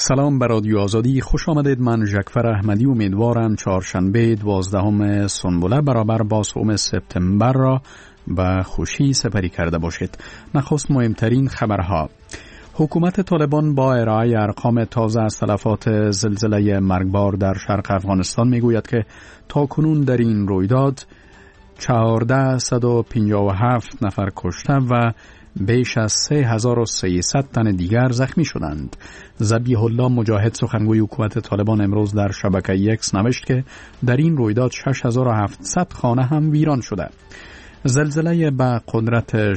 سلام بر رادیو آزادی، خوش آمدید. من جعفر احمدی امیدوارم چهارشنبه 12 سنبله برابر با 3 سپتامبر را به خوشی سپری کرده باشید. نخست مهمترین خبرها. حکومت طالبان با ارائه ارقام تازه از تلفات زلزله مرگبار در شرق افغانستان میگوید که تاکنون در این رویداد 1457 نفر کشته و بیش از 3300 تن دیگر زخمی شدند. ذبیح الله مجاهد سخنگوی حکومت طالبان امروز در شبکه ایکس نوشت که در این رویداد 6700 خانه هم ویران شده. زلزله به قدرت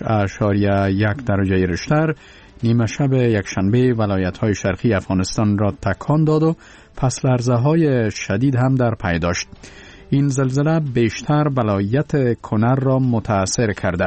6.1 درجه ریشتر نیمه شب یکشنبه ولایت‌های شرقی افغانستان را تکان داد و پس لرزه‌های شدید هم در پی داشت. این زلزله بیشتر ولایت کنر را متاثر کرده.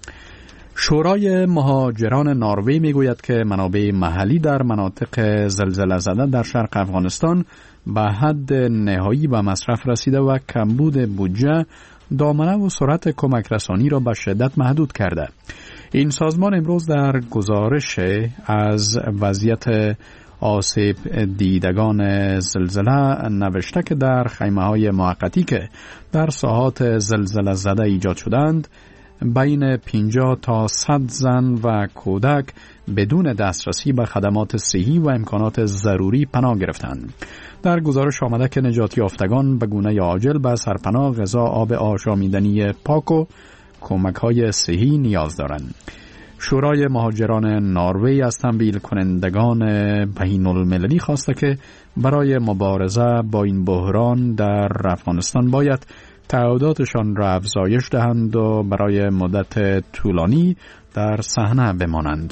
شورای مهاجران نروژ میگوید که منابع محلی در مناطق زلزله زده در شرق افغانستان به حد نهایی به مصرف رسیده و کمبود بودجه دامنه و سرعت کمک رسانی را به شدت محدود کرده. این سازمان امروز در گزارش از وضعیت آسیب دیدگان زلزله نوشته که در خیمه‌های موقتی که در ساحات زلزله زده ایجاد شدند بین 50 تا 100 زن و کودک بدون دسترسی به خدمات صحی و امکانات ضروری پناه گرفتند. در گزارش آمده که نجات یافتگان به گونه عاجل به سرپناه، غذا، آب آشامیدنی پاک و کمک‌های صحی نیاز دارند. شورای مهاجران نروژ از تمویل کنندگان بین‌المللی خواسته که برای مبارزه با این بحران در افغانستان باید تعهداتشان را افزایش دهند و برای مدت طولانی در صحنه بمانند.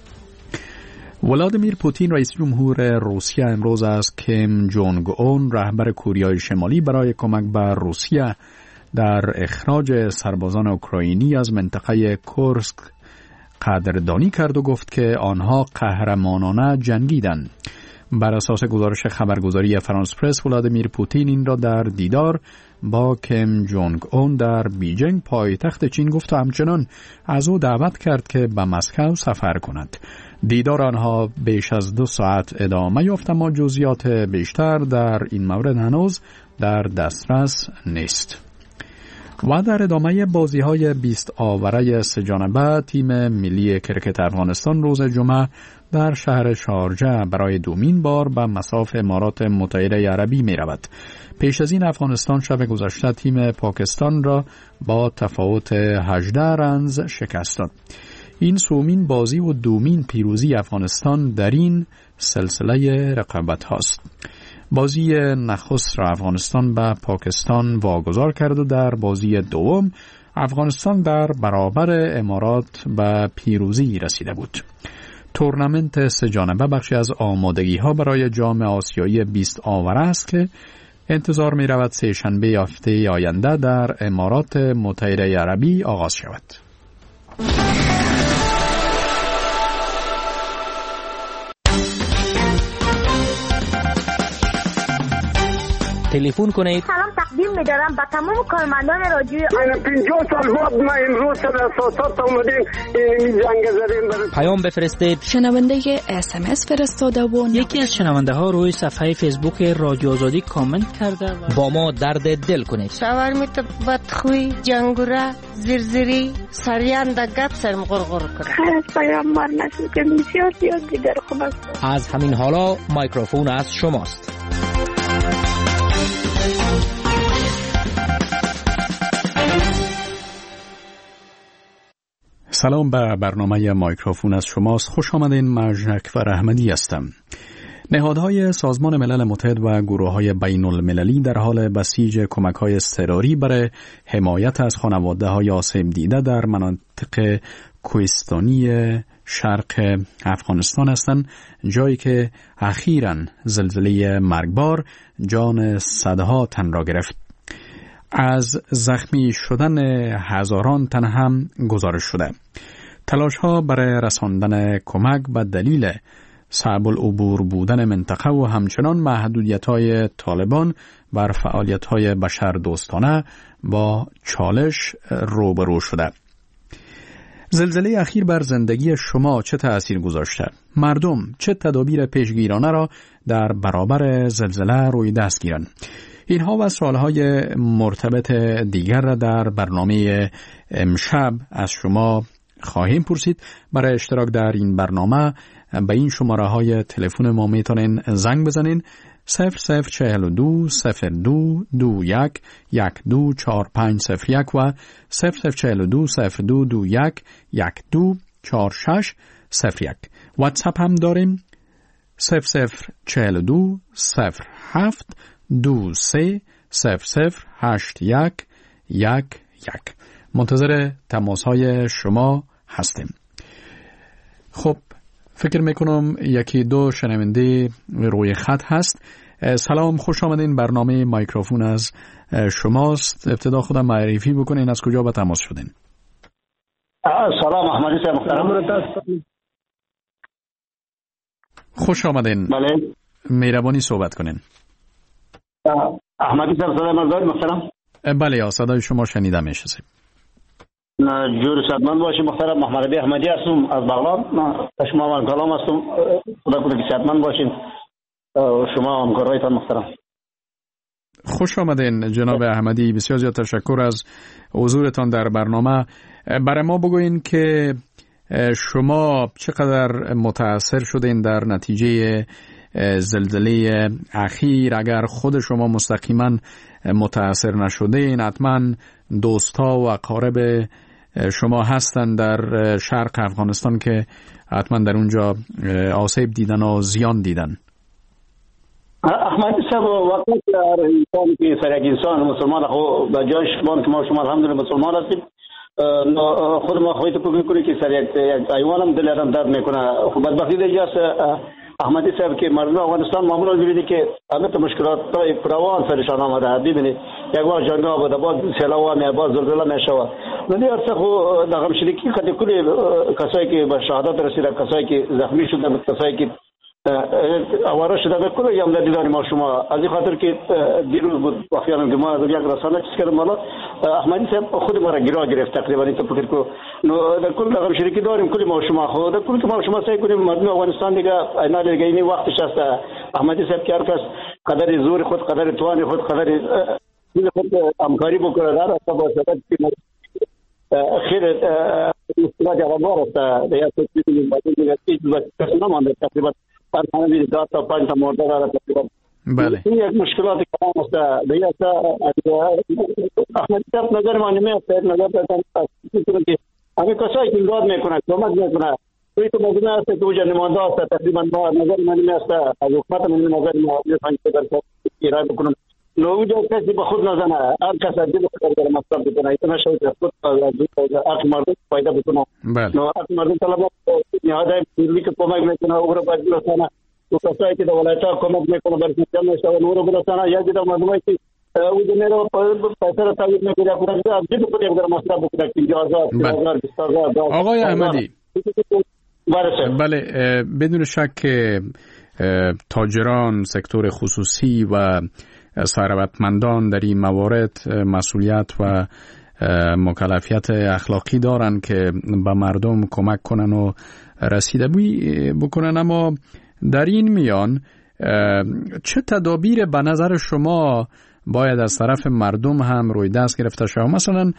ولادیمیر پوتین رئیس جمهور روسیه امروز از کیم جونگ اون رهبر کوریای شمالی برای کمک به روسیه در اخراج سربازان اوکراینی از منطقه کورسک قدردانی کرد و گفت که آنها قهرمانانه جنگیدند. بر اساس گزارش خبرگزاری فرانس پرس، ولادیمیر پوتین این را در دیدار با کیم جونگ اون در بیجینگ پایتخت چین گفت و همچنان از او دعوت کرد که به مسکو سفر کند. دیدار آنها بیش از 2 ساعت ادامه یافت اما جزئیات بیشتر در این مورد هنوز در دسترس نیست. و در ادامه بازی‌های 20 آوره سه‌جانبه تیم ملی کرکت افغانستان روز جمعه در شهر شارجه برای دومین بار به مصاف امارات متحده عربی می رود. پیش از این افغانستان شب گذشته تیم پاکستان را با تفاوت 18 رنز شکست داد. این سومین بازی و دومین پیروزی افغانستان در این سلسله رقابت هاست. بازی نخست را افغانستان به پاکستان واگذار کرد و در بازی دوم افغانستان در برابر امارات به پیروزی رسیده بود. تورنمنت سه‌جانبه بخشی از آمادگی‌ها برای جام آسیایی 20 آوره است که انتظار می‌رود سه‌شنبه هفته آینده در امارات متحده عربی آغاز شود. تلفن کنید. سلام تقدیم می‌دارم به تمام کارمندان رادیوی من 50 سال بعد ما امروز در اساسات اومدیم این جنگ زدیم. پیام بفرستید. شنونده SMS فرستاده و یکی از شنونده ها روی صفحه فیسبوک رادیو آزادی کامنت کرده و با ما درد دل کنید. شاورمیت بدخوی، جنگوره، زرزری، سریان دگت سرم غرغر کنه. خیلی پیام مار نشد که بسیار دیگر خوب است. از همین حالا میکروفون از شماست. سلام، به برنامه میکروفون از شماست. خوش آمدین. من جعفر احمدی هستم. نهادهای سازمان ملل متحد و گروه‌های بین‌المللی در حال بسیج کمک‌های اضطراری برای حمایت از خانواده‌های آسیب دیده در مناطق کوهستانی شرق افغانستان هستند، جایی که اخیراً زلزله مرگبار جان صدها تن را گرفت. از زخمی شدن هزاران تن هم گزارش شده. تلاش‌ها برای رساندن کمک به دلیل صعب العبور بودن منطقه و همچنان محدودیت‌های طالبان بر فعالیت‌های بشردوستانه با چالش روبرو شده. زلزله اخیر بر زندگی شما چه تأثیر گذاشته؟ مردم چه تدابیر پیشگیرانه را در برابر زلزله روی دست گیرند؟ اینها و سوالهای مرتبط دیگر را در برنامه امشب از شما خواهیم پرسید. برای اشتراک در این برنامه به این شماره های تلفن ما میتونین زنگ بزنین 0042 02 21 124501 و 0042 0221 124601. واتساپ هم داریم 0042 07 23 0081 11. منتظر تماس های شما هستیم. خب فکر میکنم یکی دو شنونده روی خط هست. سلام، خوش آمدین. برنامه مایکروفون از شماست. ابتدا خودم معرفی بکنین، از کجا به تماس شدین؟ سلام، احمدی صاحب محترم. خوش آمدین. بله، مهربانی صحبت کنین. احمدی صاحب صدای من دارید محترم؟ بله، صدای شما شنیده میشه. جور صحتمند باشید محترم. محمد علی احمدی هستم از بغداد. شما من کلام هستم. خدا کنه که صحتمند باشین شما همکارایتان محترم. خوش آمدین جناب احمدی. بسیار زیاد تشکر از حضورتان در برنامه. برای ما بگوین که شما چقدر متاثر شدین در نتیجه زلزله اخیر. اگر خود شما مستقیما متاثر نشدین، حتما دوستا و اقارب شما هستن در شرق افغانستان که حتما در اونجا آسیب دیدن و زیان دیدن. احمدی صاحب، وقتی هر انسان که سر یک انسان مسلمان خو به جای شما الحمدلله مسلمان هستیم، خود ما خواهید فکر میکنید که سر یک ایوان هم دل آدم درد میکنه. خب بدبختی دیگه احمدی صاحب که مردم افغانستان معمولا می‌بینید که البته مشکلات فراوان سرشان آمده. ببینید یک بار جنگ آمده، بعد سیلاب میاد، بعد زلزله میشود. ولی ارسه خو در غمشدگی خاطر کل کسایی که به شهادت رسیدن، کسایی که زخمی شدن، کسایی که آواره شده، به کل یام دیدار ما شما. از این خاطر که دیروز بود واقعا که ما از یک رسانه چیز کردم، حالا احمدی صاحب خود ما را گرا گرفت تقریبا. این تو فکر کو در کل رقم شریکی داریم کلی ما شما خود در کل که ما شما سعی کنیم مردم افغانستان دیگه اینا دیگه این وقتش است. احمدی صاحب که هر کس قدر زور خود، قدر توان خود، قدر خود همکاری بکنه در اصلا با سبب که خیر مشکلات اغوار است. یا سوچیدیم بعد دیگه چیز کس نمانده تقریبا 4 تا 5 تا مرده داره تقریبا. بله، این یک مشکلات کلام است. دیگه احمدی صاحب نظر ما نمیاد، نظر دادن که همه کسایی که امداد میکنن، کمک میکنن، توی تو مردم است که اوجا نمانده است. تقریبا ما نظر ما نمیاد، از حکومت من نظر ما میخوایم که در ایران بکنم. نو اوجا کسی به خود نزنه، هر کس از دیگه فکر در مصرف بکنه. ایتنا شاید خود از مردم فایده بکنه. نو از مردم طلبات نهاده پیروی که کمک میکنه او را باید برسانه. تو کسایی که در ولایت‌ها کمک میکنه برای سیستم میشود او را برسانه. یا دیگه مردمایی که او جنرال پیسه را تایید میکنه کنه از دیگه خود در مصرف بکنه که 10000 آقای احمدی. بله، بدون شک که تاجران، سکتور خصوصی و ثروتمندان در این موارد مسئولیت و مکلفیت اخلاقی دارن که به مردم کمک کنن و رسیدگی بکنن، اما در این میان چه تدابیر به نظر شما باید از طرف مردم هم روی دست گرفته شود؟ مثلا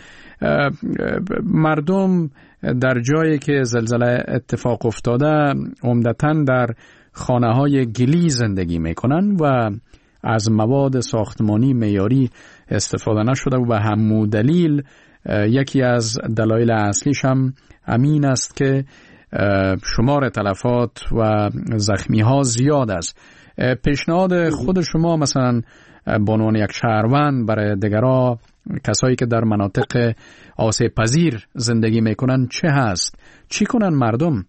مردم در جایی که زلزله اتفاق افتاده عمدتاً در خانه‌های گلی زندگی میکنن و از مواد ساختمانی معیاری استفاده نشده و به همون دلیل یکی از دلایل اصلیش هم همین است که شمار تلفات و زخمی ها زیاد است. پیشنهاد خود شما مثلا به عنوان یک شهروند برای دیگرها، کسایی که در مناطق آسیب پذیر زندگی میکنن چه هست؟ چی کنن مردم؟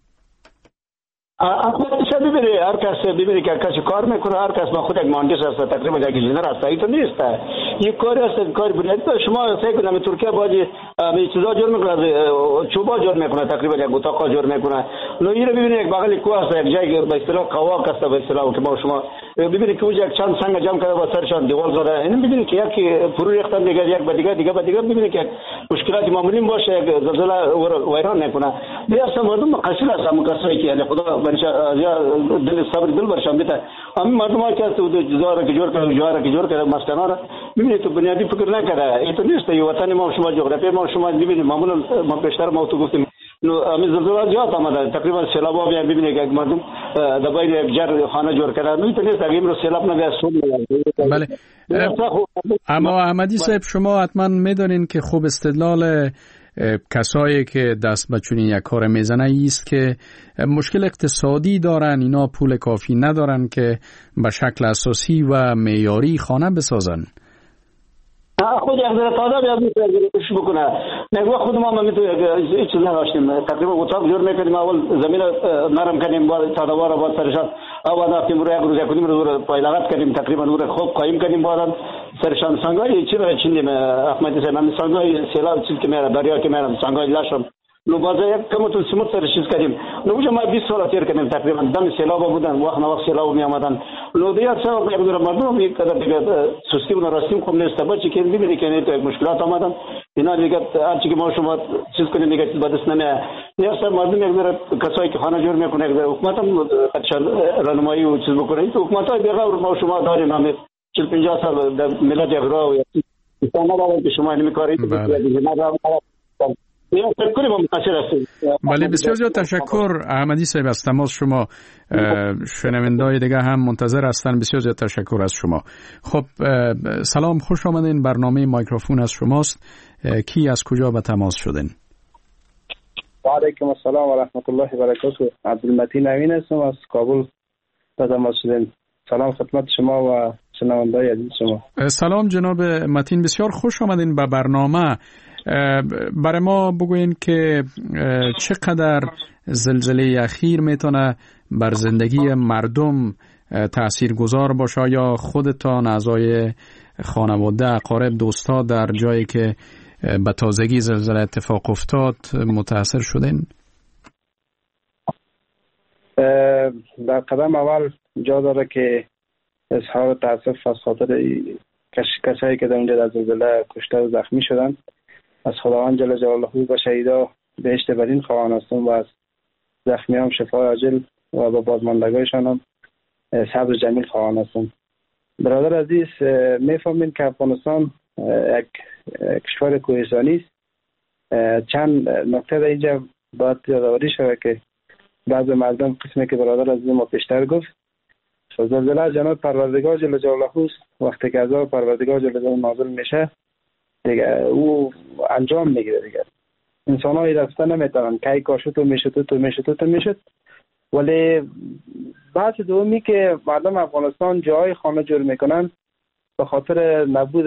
ببینید هر کس ببینید که هر کس کار میکنه، هر کس با خود یک مهندس است، تقریبا یک انجینر است، این تو نیست. یک کاری است کار بنیادی. شما فکر کنید ترکیه باید می چیزا جور میکنه، چوبا جور میکنه، تقریبا یک اتاق جور میکنه. نو اینو ببینید یک بغل کوه است، یک جای به اصطلاح قواق است به اصطلاح که ما شما ببینید که یک چند سنگ جمع کرده با سرشان دیوار زده. این ببینید که یکی فرو ریختن دیگه یک به دیگه ببینید که مشکلات معمولی باشه، یک زلزله ویران نکنه. بیا مردم قصیر است مقصری که یعنی خدا برشا دل صبر دل برشان بده. همین مردم ها که جزاره که جور کرده مسکنا را ببینید تو بنیادی فکر نکرده. این تو نیست یه وطن ما شما جغرافی ما شما ببینید معمولا ما بیشتر ما تو گفتیم نو همین زلزله زیاد آمده تقریبا سیلاب ها بیا ببینید که مردم دبای یک جر خانه جور کرده. نو تو نیست اگه امروز سیلاب نگه سود. بله. اما احمدی صاحب شما حتما میدونین که خوب استدلال کسایی که دست به چنین یک کار میزنه است که مشکل اقتصادی دارن، اینا پول کافی ندارن که به شکل اساسی و معیاری خانه بسازن. خود یک ذره تازه بیاد میشه بکنه. نگو خود ما میتونیم هیچ چیز نداشتیم، تقریبا اتاق جور میکردیم، اول زمین نرم کردیم با تادوار با سرشان اول رفتیم روی یک روز یک روز پایلغت کردیم، تقریبا روی خوب قایم کردیم بعد سرشان سنگای چی را چیندیم احمدی صاحب من سنگای سیلاب چیز که میره دریا که میره سنگای لاشم نو باز یک کمتون سمت سر چیز کردیم. نو وجه ما 20 سال تیر کردیم تقریبا دم سیلاب بودن وقت نوقت سیلاب می آمدن. نو دیگه سال یک دور مردم یک قدر دیگه سستی و راستیم خوب نیست بچه که ببینید که تو مشکلات آمدن اینا دیگه هر چی که ما شما چیز کنیم دیگه چیز بدست نمیاد. یا سر مردم یک دور کسایی که خانه جور میکنه یک دور حکومت هم راهنمایی و چیز بکنه. تو حکومت های دیگه ما شما داریم همه 40-50 سال ملت یک راه و استعمال که شما اینو کاری بله بسیار زیاد تشکر احمدی صاحب از تماس شما. شنونده‌های دیگه هم منتظر هستن. بسیار زیاد تشکر از شما. خب سلام، خوش آمدین. برنامه مایکروفون از شماست. کی از کجا به تماس شدین؟ و علیکم السلام و رحمت الله و برکاته. عبدالمتین امین هستم از کابل به تماس شدین. سلام خدمت شما و شنونده‌های عزیز شما. سلام جناب متین، بسیار خوش آمدین به برنامه. برای ما بگوین که چقدر زلزله اخیر میتونه بر زندگی مردم تأثیر گذار باشه، یا خودتان اعضای خانواده اقارب دوستا در جایی که به تازگی زلزله اتفاق افتاد متاثر شدین؟ در قدم اول جا داره که اظهار تأسف از خاطر کسایی که در اونجا در زلزله کشته و زخمی شدن. از خداوند جل جلاله و شهیدا بهشت برین خواهان هستم و از زخمیان شفای عاجل و با بازماندگانشان هم صبر جمیل خواهان هستم. برادر عزیز، میفهمین که افغانستان یک کشور کوهستانی است. چند نکته در اینجا باید یادآوری شود که بعض مردم قسمی که برادر عزیز ما پیشتر گفت زلزله جناب پروردگار جل جلاله است. وقتی که عذاب پروردگار جل جلاله نازل میشه دیگه او انجام میگیره. دیگه انسان ها رفته نمیتونن که کاشو تو میشد. ولی بحث دومی که مردم افغانستان جای خانه جور میکنن به خاطر نبود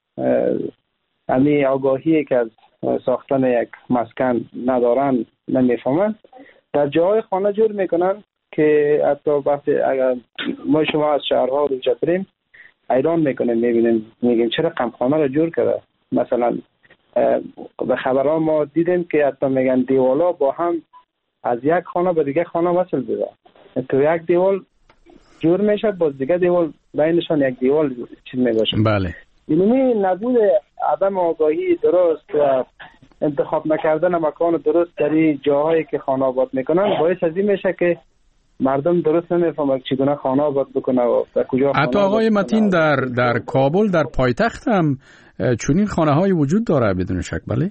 امی آگاهی که از ساختن یک مسکن ندارن، نمیفهمن، در جای خانه جور میکنن که حتی وقتی اگر ما شما از شهرها رو بریم ایران میکنیم میبینیم میگیم چرا قمخانه رو جور کرده. مثلا به خبرها ما دیدیم که حتی میگن دیوالا با هم از یک خانه به دیگه خانه وصل بوده، تو یک دیوال جور میشه باز دیگه دیوال بینشان یک دیوال چیز میباشه. بله اینمی نبود عدم آگاهی درست و انتخاب نکردن مکان درست در این جاهایی که خانه آباد میکنن باعث از این میشه که مردم درست نمیفهمن چگونه خانه آباد بکنه و در کجا. حتی آقای متین در کابل در پایتخت هم چنین خانه های وجود داره بدون شک. بله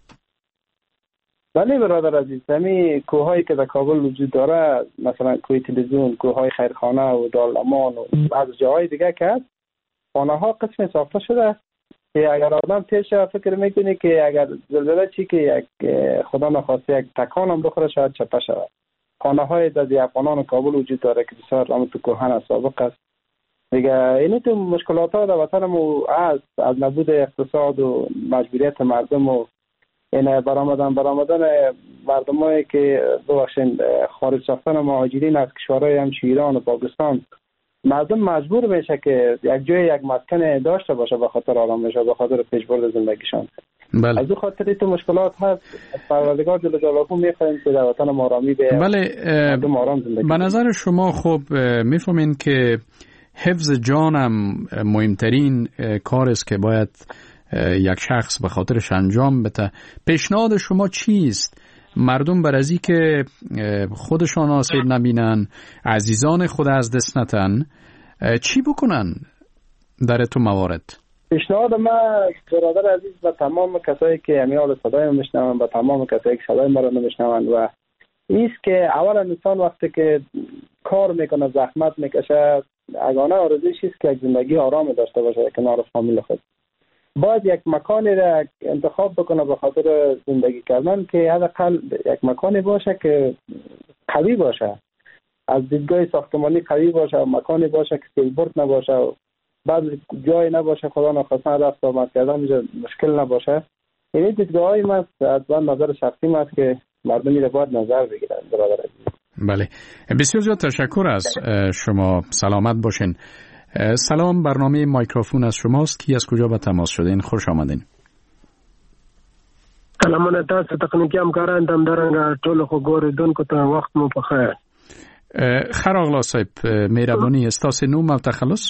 بله برادر عزیز، همین کوههایی که در کابل وجود داره، مثلا کوه تلویزیون، کوههای خیرخانه و دارالامان و بعض جاهای دیگه که هست، خانه ها قسم ساخته شده که اگر آدم پیش فکر میکنه که اگر زلزله چی که یک خدا نخواسته یک تکان هم بخوره شاید چپه شود. خانه های در افغانان کابل وجود داره که بسیار هم تو کوهن سابق است. دیگه اینی تو مشکلات ها در وطن مو از نبود اقتصاد و مجبوریت مردم و این برآمدن مردمایی که ببخشید خارج رفتن مهاجرین از کشورهای همچون ایران و پاکستان مردم مجبور میشه که یک جای یک مسکن داشته باشه به خاطر آرامش و به خاطر پیشبرد زندگیشان. بله. از اون خاطر تو مشکلات هست. پروردگار جل جلاله می‌خوایم که در وطن ما آرامی به مردم آرام زندگی. به نظر شما خب میفهمین که حفظ جانم مهمترین کار است که باید یک شخص به خاطرش انجام بده. پیشنهاد شما چیست؟ مردم بر ازی که خودشان آسیب نبینن، عزیزان خود از دست نتن، چی بکنن در تو موارد؟ پیشنهاد من برادر عزیز و تمام کسایی که امیال صدای میشنون و تمام کسایی که صدای ما رو نمیشنون و ایست که اولا انسان وقتی که کار میکنه زحمت میکشه اگانه آرزویش است که یک زندگی آرام داشته باشه کنار فامیل خود. باید یک مکانی را انتخاب بکنه به خاطر زندگی کردن که حداقل یک مکانی باشه که قوی باشه، از دیدگاه ساختمانی قوی باشه، مکانی باشه که سیلبرد نباشه و بعد جای نباشه خدا نخواستن رفت آمد کردن مشکل نباشه. این دیدگاه‌های من از نظر شخصی من است که مردمی را باید نظر بگیرن. برادر عزیز. بله، بسیار زیاد تشکر از شما. سلامت باشین. سلام، برنامه مایکروفون از شماست. کی از کجا به تماس شدین؟ خوش آمدین. سلامونه تاسو تکنیکی همکاران دم درنګ ټول خو ګورېدونکو ته وخت مو په خیر. خیر اغلا صاحب، مهرباني استاسو نوم او تخلص؟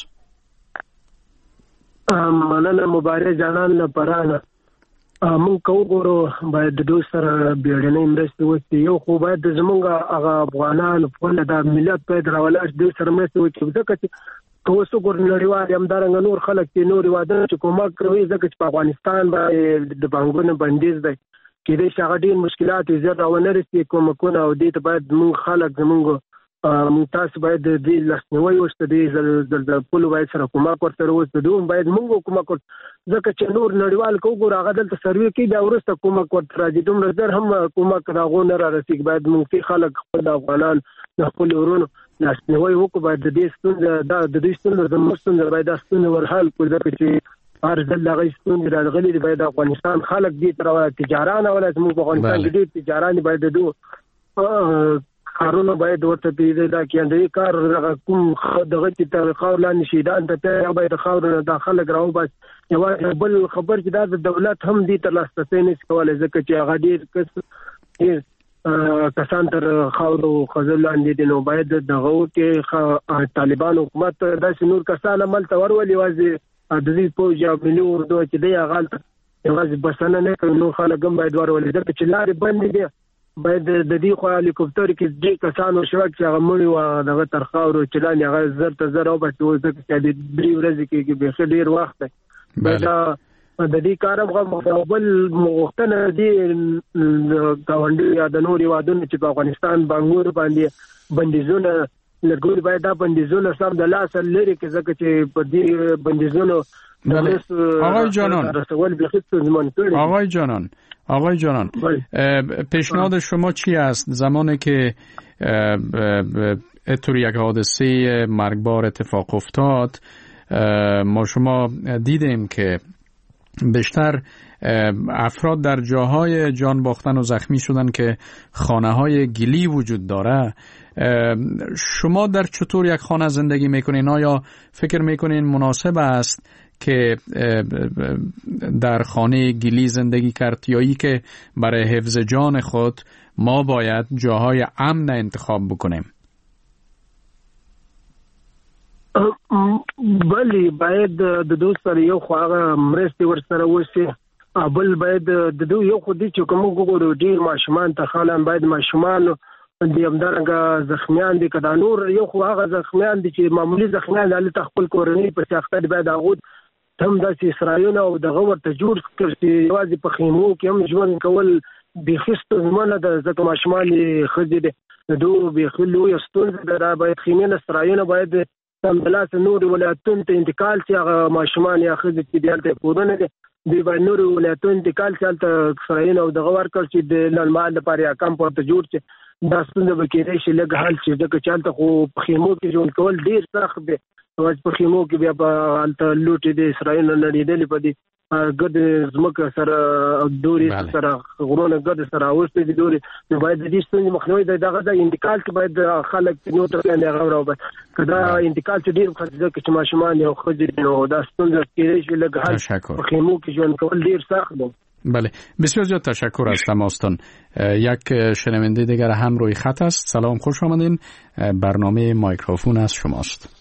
مننه مبارک جانان لپاره مونږ کوو باید د دوی سره بیړنۍ مرستې وکړي. یو خو باید زمونږ هغه افغانان په د ملت په دراولار دوی سره مرستې وکړي ځکه چې اوسو ګور نړیوال همدارنګه نور خلک چې نور وادن چې کومک کوي ځکه چې په افغانستان باندې د بانکونو بندیز دی کېدای شي هغه ډېر مشکلات زیات راونه رسي کومکونه او دې ته باید مونږ خلک زمونږ تاسو باید د دې لاسنیوي وشته د پولو باید سره کومک ورسره وشته دوی باید مونږ کومک ځکه چې نور نړیوال کوو هغه دلته سروي کوي دا ورسته کومک ورته راځي دومره زر هم کومک راغونه را رسیږي. باید مونږ خلک خپل افغانان د خپل ورونو لاسنیوي وکړو. باید د دې ستونزه د دې ستونزه د مستند باید د ستونزه ورحل کړو ځکه چې هر ځل دغه ستونزه راغلي دی. باید افغانستان خلک دې تر تجاران او زموږ په افغانستان کې دې تجاران باید د کارونه باید ورته پیدا دا کېندې کار کوم دغه چې تر خاور لاندې شیدان ته باید خاور داخله راو بس یو بل خبر چې د دولت هم دې تر لاسته نه کولای ځکه چې هغه ډېر کسان تر خاور خزل لاندې دي. نو باید دغه کې طالبان حکومت داسې نور کسان عمل تور ولې وځي د دې پوجا ملي اردو چې دی هغه یوازې بسنه نه کوي. نو خلک هم باید ورولې ځکه چې لارې بندې دي. باید د دې خو هلیکوپټر کې د کسانو شوک چې هغه مړي و دغه تر خاور چلان هغه زر ته زر او بس ځکه چې د 3 ورځې کې به ډېر وخت دی. د دې کارم غوښتل مغوښتنه دي گاونډي یا د نوري وادونو چې په افغانستان باندې بندیزونه لګول باید دا بندیزونه سم د لاس لري کې ځکه چې په دې بندیزونو آقای جانان پیشنهاد شما چی است زمانی که اینطور یک حادثه مرگبار اتفاق افتاد؟ ما شما دیدیم که بیشتر افراد در جاهای جان باختن و زخمی شدن که خانه‌های گلی وجود داره. شما در چطور یک خانه زندگی میکنین؟ آیا فکر میکنین مناسب است که در خانه گلی زندگی کرد یا ای که برای حفظ جان خود ما باید جاهای امن انتخاب بکنیم؟ بلی باید د دوست سره یو خو هغه مرستې ورسره وشي. بل باید د دوی یو خو دي چې کوم وګورو ډیر ماشومان ته خالان باید ماشومان د همدارنګه زخمیان دي کدا نور یو خو هغه زخمیان دي چې معمولی زخمیان د خپل کورنۍ په شاخته باید هغه هم د اسرائیل او د غور ته جوړ کړي یوازې په خیمو کې هم ژوند کول بخښت زمونه د زکه ماشومان خځې دي دوی بخلو یستون د باید خیمه اسرائیل باید تم بلاس نور ولایتونو ته انتقال چې هغه ماشومان یا خځې چې دلته کورونه دي دی باید نور ولایتونو انتقال چې ته اسرائیل او د غور کړ چې د لړمال لپاره یا کم پورته جوړ چې دا څنګه به کېدای شي لږ حل چې د چالت خو په خیمو کې ژوند کول ډیر سخت دی. واځ په خیمو کې بیا په انت لوټې د اسرائیل نړیدلې په دې ګډ ځمکه سره دوري سره غرونه ګډ سره اوسته دي دوري نو باید د دې ستونزې مخنیوي د انتقال کې باید خلک نو تر لاندې غوړو کدا انتقال چې ډیر خطر کې ماشومان یو خځې نو دا ستونزه کې شي لږ حل خیمو کې ژوند کول ډیر سخت دی. بله بسیار زیاد تشکر از تماستان. یک شنونده دیگر هم روی خط است. سلام، خوش آمدین. برنامه مایکروفون از شماست.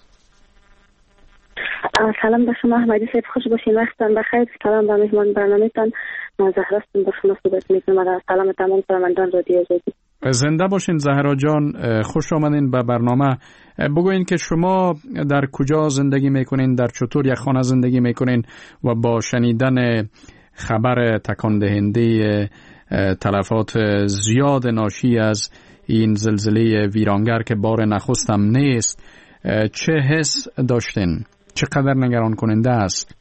سلام به شما احمدی صاحب، خوش باشین، وقتتان بخیر. سلام به مهمان برنامه‌تان، زهراستون با شما صحبت می‌کنم. سلام تمام شنوندگان رادیو آزادی. زنده باشین زهرا جان، خوش آمدین به برنامه. بگوین که شما در کجا زندگی میکنین، در چطور یک خانه زندگی میکنین و با شنیدن خبر تکان دهنده تلفات زیاد ناشی از این زلزله ویرانگر که بار نخست هم نیست، چه حس داشتین؟ چقدر نگران کننده است؟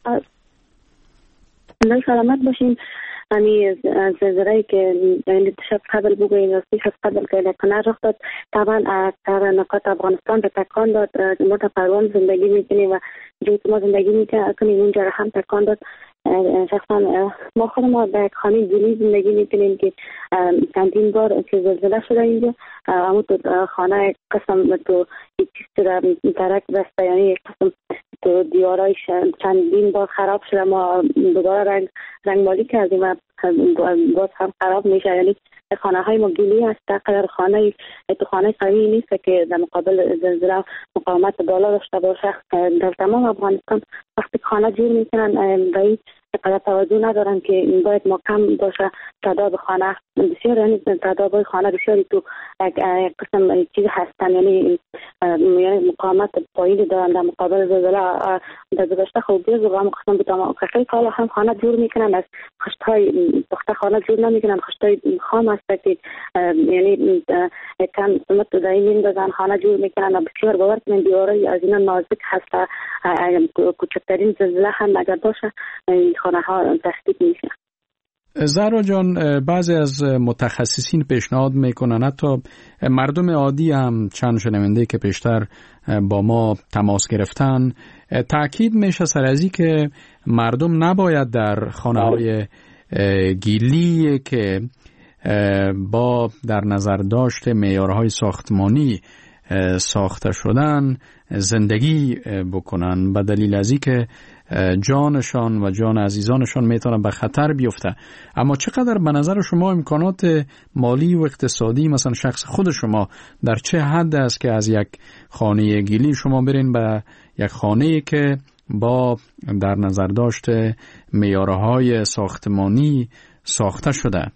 الله سلامت باشین. یعنی زلزله‌ای که شب قبل بگوییم راستی شب قبل که لکنه رخ داد، طبعا اکثر نقاط افغانستان به تکان داد. ما در پروان زندگی میکنیم و جایی ما زندگی میکنیم اونجا را هم تکان داد. شخصا ما خود ما در یک خانه گلی زندگی میکنیم که چندین بار که زلزله شده اینجا، اما تو خانه قسم تو یک چیز را درک بسته، یعنی یک قسم تو دیوارای چندین بار خراب شده. ما دوباره رنگ مالی کردیم و باز هم خراب میشه. یعنی خانه های ما گلی هست، قدر خانه قوی نیست که در مقابل زلزله مقاومت بالا داشته باشه. در تمام افغانستان وقتی خانه جور میکنن به این قدر توجه ندارن که باید محکم باشه. تعداد خانه بسیار، یعنی تعداد خانه بسیاری تو یک قسم چیز هستن، یعنی مقاومت پایین دارن در مقابل زلزله. در گذشته خوب بیز و هم قسم بودم که حالا هم خانه جور میکنن، از خشت‌های پخته خانه جور نمیکنن، خشت‌های خام هست که یعنی کم سمت دایی میندازن خانه جور میکنن. بسیار باور کنین دیوارای از اینا نازک هست، کوچکترین زلزله هم اگر باشه خانه ها تخریب میشه. زهرا جان، بعضی از متخصصین پیشنهاد میکنن، حتی مردم عادی هم، چند شنونده که پیشتر با ما تماس گرفتن، تاکید میشه سر ازی که مردم نباید در خانه های گیلی که با در نظر داشت معیارهای ساختمانی ساخته شدن زندگی بکنن، به دلیل ازی که جانشان و جان عزیزانشان میتونه به خطر بیفته. اما چقدر به نظر شما امکانات مالی و اقتصادی مثلا شخص خود شما در چه حد است که از یک خانه گیلی شما برین به یک خانه که با در نظر داشت معیارهای ساختمانی ساخته شده؟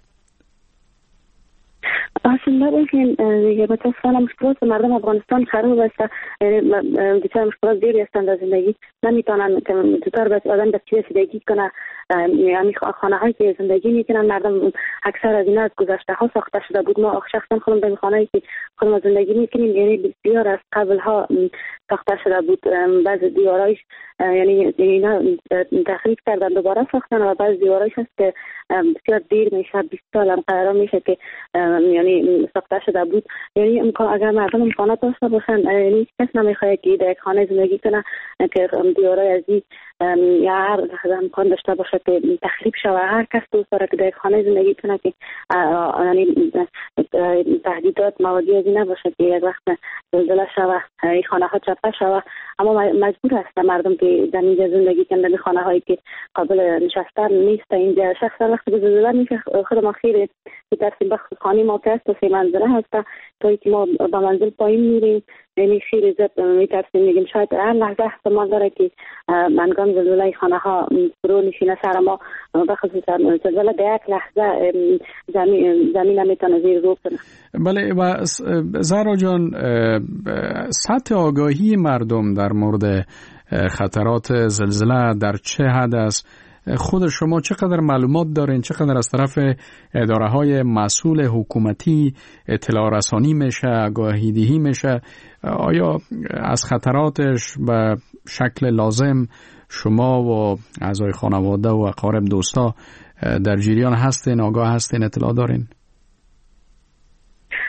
اصلا باشین دیگه متاسفانه مشکلات مردم افغانستان خراب است. دیگه مشکلات دیری هستند در زندگی، نمیتونن که چطور بس آدم به چیز زندگی کنه. یعنی خانه هایی که زندگی میکنن مردم اکثر از اینا از گذشته ها ساخته شده بود. ما شخصا خودم به خانه هایی که خودم زندگی میکنیم یعنی بسیار از قبل ها ساخته شده بود. بعض دیوارایش یعنی اینا تخریب کردن دوباره ساختن و بعض دیوارایش هست که بسیار دیر میشه، 20 سال هم قرار میشه که یعنی ساخته شده بود. یعنی اگر مردم امکانات داشته باشن، یعنی کس نمیخواد که در یک خانه زندگی کنه که دیوارای از این یا هر امکان داشته باشه که تخریب شود. هر کس دوست داره که در یک خانه زندگی کنه که یعنی تهدیدات موادی از این نباشه که یک وقت زلزله شود این خانه ها چپه شود. اما مجبور هستن مردم که در اینجا زندگی کنن، در خانه هایی که قابل نشستن نیست. اینجا شخصا وقتی به زلزله میشه خودم خیلی ترسیم بخش خانه ما که است 3 منزله هست تا که ما با منزل پایین میریم، یعنی خیلی زیاد میترسیم، میگیم شاید هر لحظه احتمال داره که منگام زلزله خانه ها فرو نشینه سر ما، بخصوصا زلزله در یک لحظه زمین نمیتونه زیر رو کنه. بله. و زهرا جان، سطح آگاهی مردم در مورد خطرات زلزله در چه حد است؟ خود شما چقدر معلومات دارین؟ چقدر از طرف اداره های مسئول حکومتی اطلاع رسانی میشه، آگاهی دهی میشه؟ آیا از خطراتش به شکل لازم شما و اعضای خانواده و اقارب دوستا در جریان هستین، آگاه هستین، اطلاع دارین؟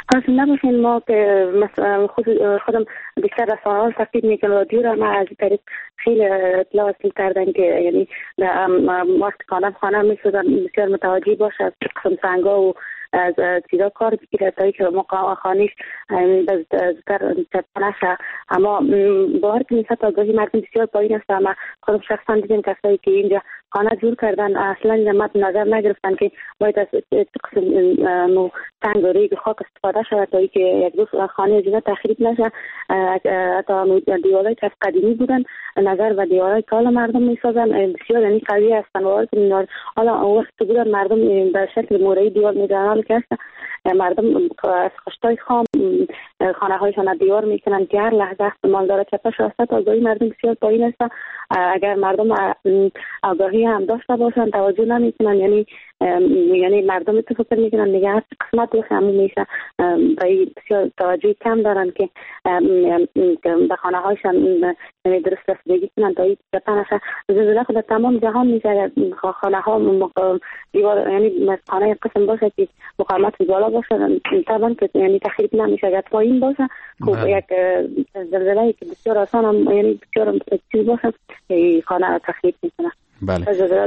اصلا نباشین ما که مثلا خودم بیشتر رسانه‌ها تقلید میکنم رادیو را ما از طریق خیلی اطلاع حاصل کردن که یعنی وقت خانه میسازن بسیار متوجه باشه از قسم سنگا و از چیزا کار بگیره تا که ما خانیش زودتر نشه. اما باور که نسبت آگاهی مردم بسیار پایین است. اما خودم شخصا دیدم کسایی که اینجا خانه جور کردن اصلا مد نظر نگرفتن که باید از قسم سنگ و ریگ خاک استفاده شود تا که یک دو خانه جدا تخریب نشه. حتی دیوارهایی که از قدیمی بودن نظر و دیوارهای که حالا مردم میسازن بسیار یعنی قوی هستن. حالا وقت بودن مردم به شکل مورایی دیوار میدن، حال که هست مردم از خشتای خام خانه هایشان دیوار میکنن که هر لحظه احتمال داره چپش وسط. آگاهی مردم بسیار پایین است. اگر مردم آگاهی هم داشته باشن توجه نمیکنن، یعنی مردم اتفاق میکنن دیگه هر قسمت باشه همون میشه بسیار توجه کم دارن که به خانه هایشان درست رسیدگی کنن تا این چپنشه. زلزله خود تمام جهان میشه. خانه ها دیوار یعنی خانه قسم باشه که مقاومت بالا باشه طبعا که یعنی تخریب نمیشه. اگر پایین باشه خب یک زلزله که بسیار آسان هم یعنی بسیار چیز باشه خانه تخریب میکنه. بله.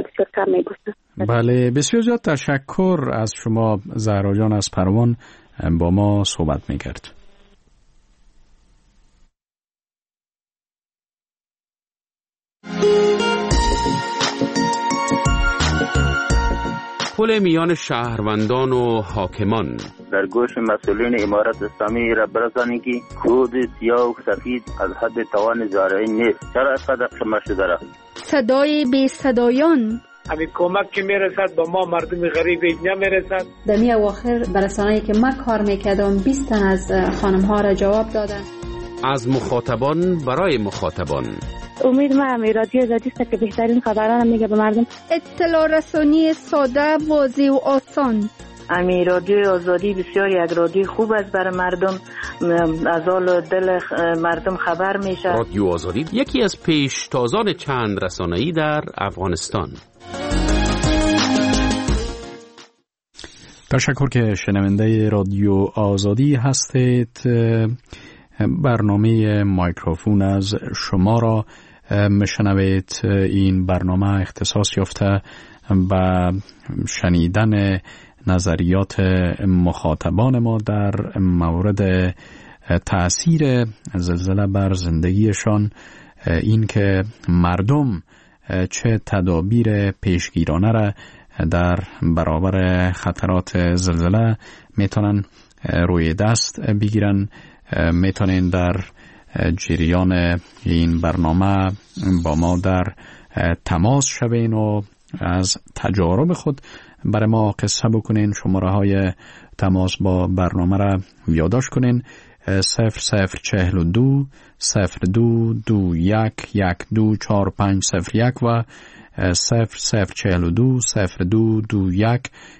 بله بسیار زیاد تشکر از شما زهرا جان از پروان با ما صحبت میکرد. پل میان شهروندان و حاکمان در گوش مسئولین امارت اسلامی را برسانی که کود سیاه و سفید از حد توان زارعی نیست. چرا اینقدر خمه شده را؟ صدای بی صدایان همین کمک که میرسد با ما مردم غریب اینجا میرسد. دمی اواخر برسانه‌ای که من کار میکردم 20 تن از خانم ها را جواب دادن. از مخاطبان برای مخاطبان. امید ما هم رادیو آزادی است که بهترین خبران میگه به مردم. اطلاع رسانی ساده، واضح و آسان. امی رادیو آزادی بسیار یک رادیو خوب است برای مردم، از حال دل مردم خبر میشه. رادیو آزادی یکی از پیشتازان چند رسانه‌ای در افغانستان. تشکر که شنونده رادیو آزادی هستید. برنامه مایکروفون از شما را میشنوید. این برنامه اختصاص یافته به شنیدن نظریات مخاطبان ما در مورد تأثیر زلزله بر زندگیشان، این که مردم چه تدابیر پیشگیرانه را در برابر خطرات زلزله میتونن روی دست بگیرن. میتونین در جریان این برنامه با ما در تماس شوین و از تجارب خود برای ما قصه بکنین. شماره های تماس با برنامه را یادداشت کنین: 0042 0221 124501 و 0042 0221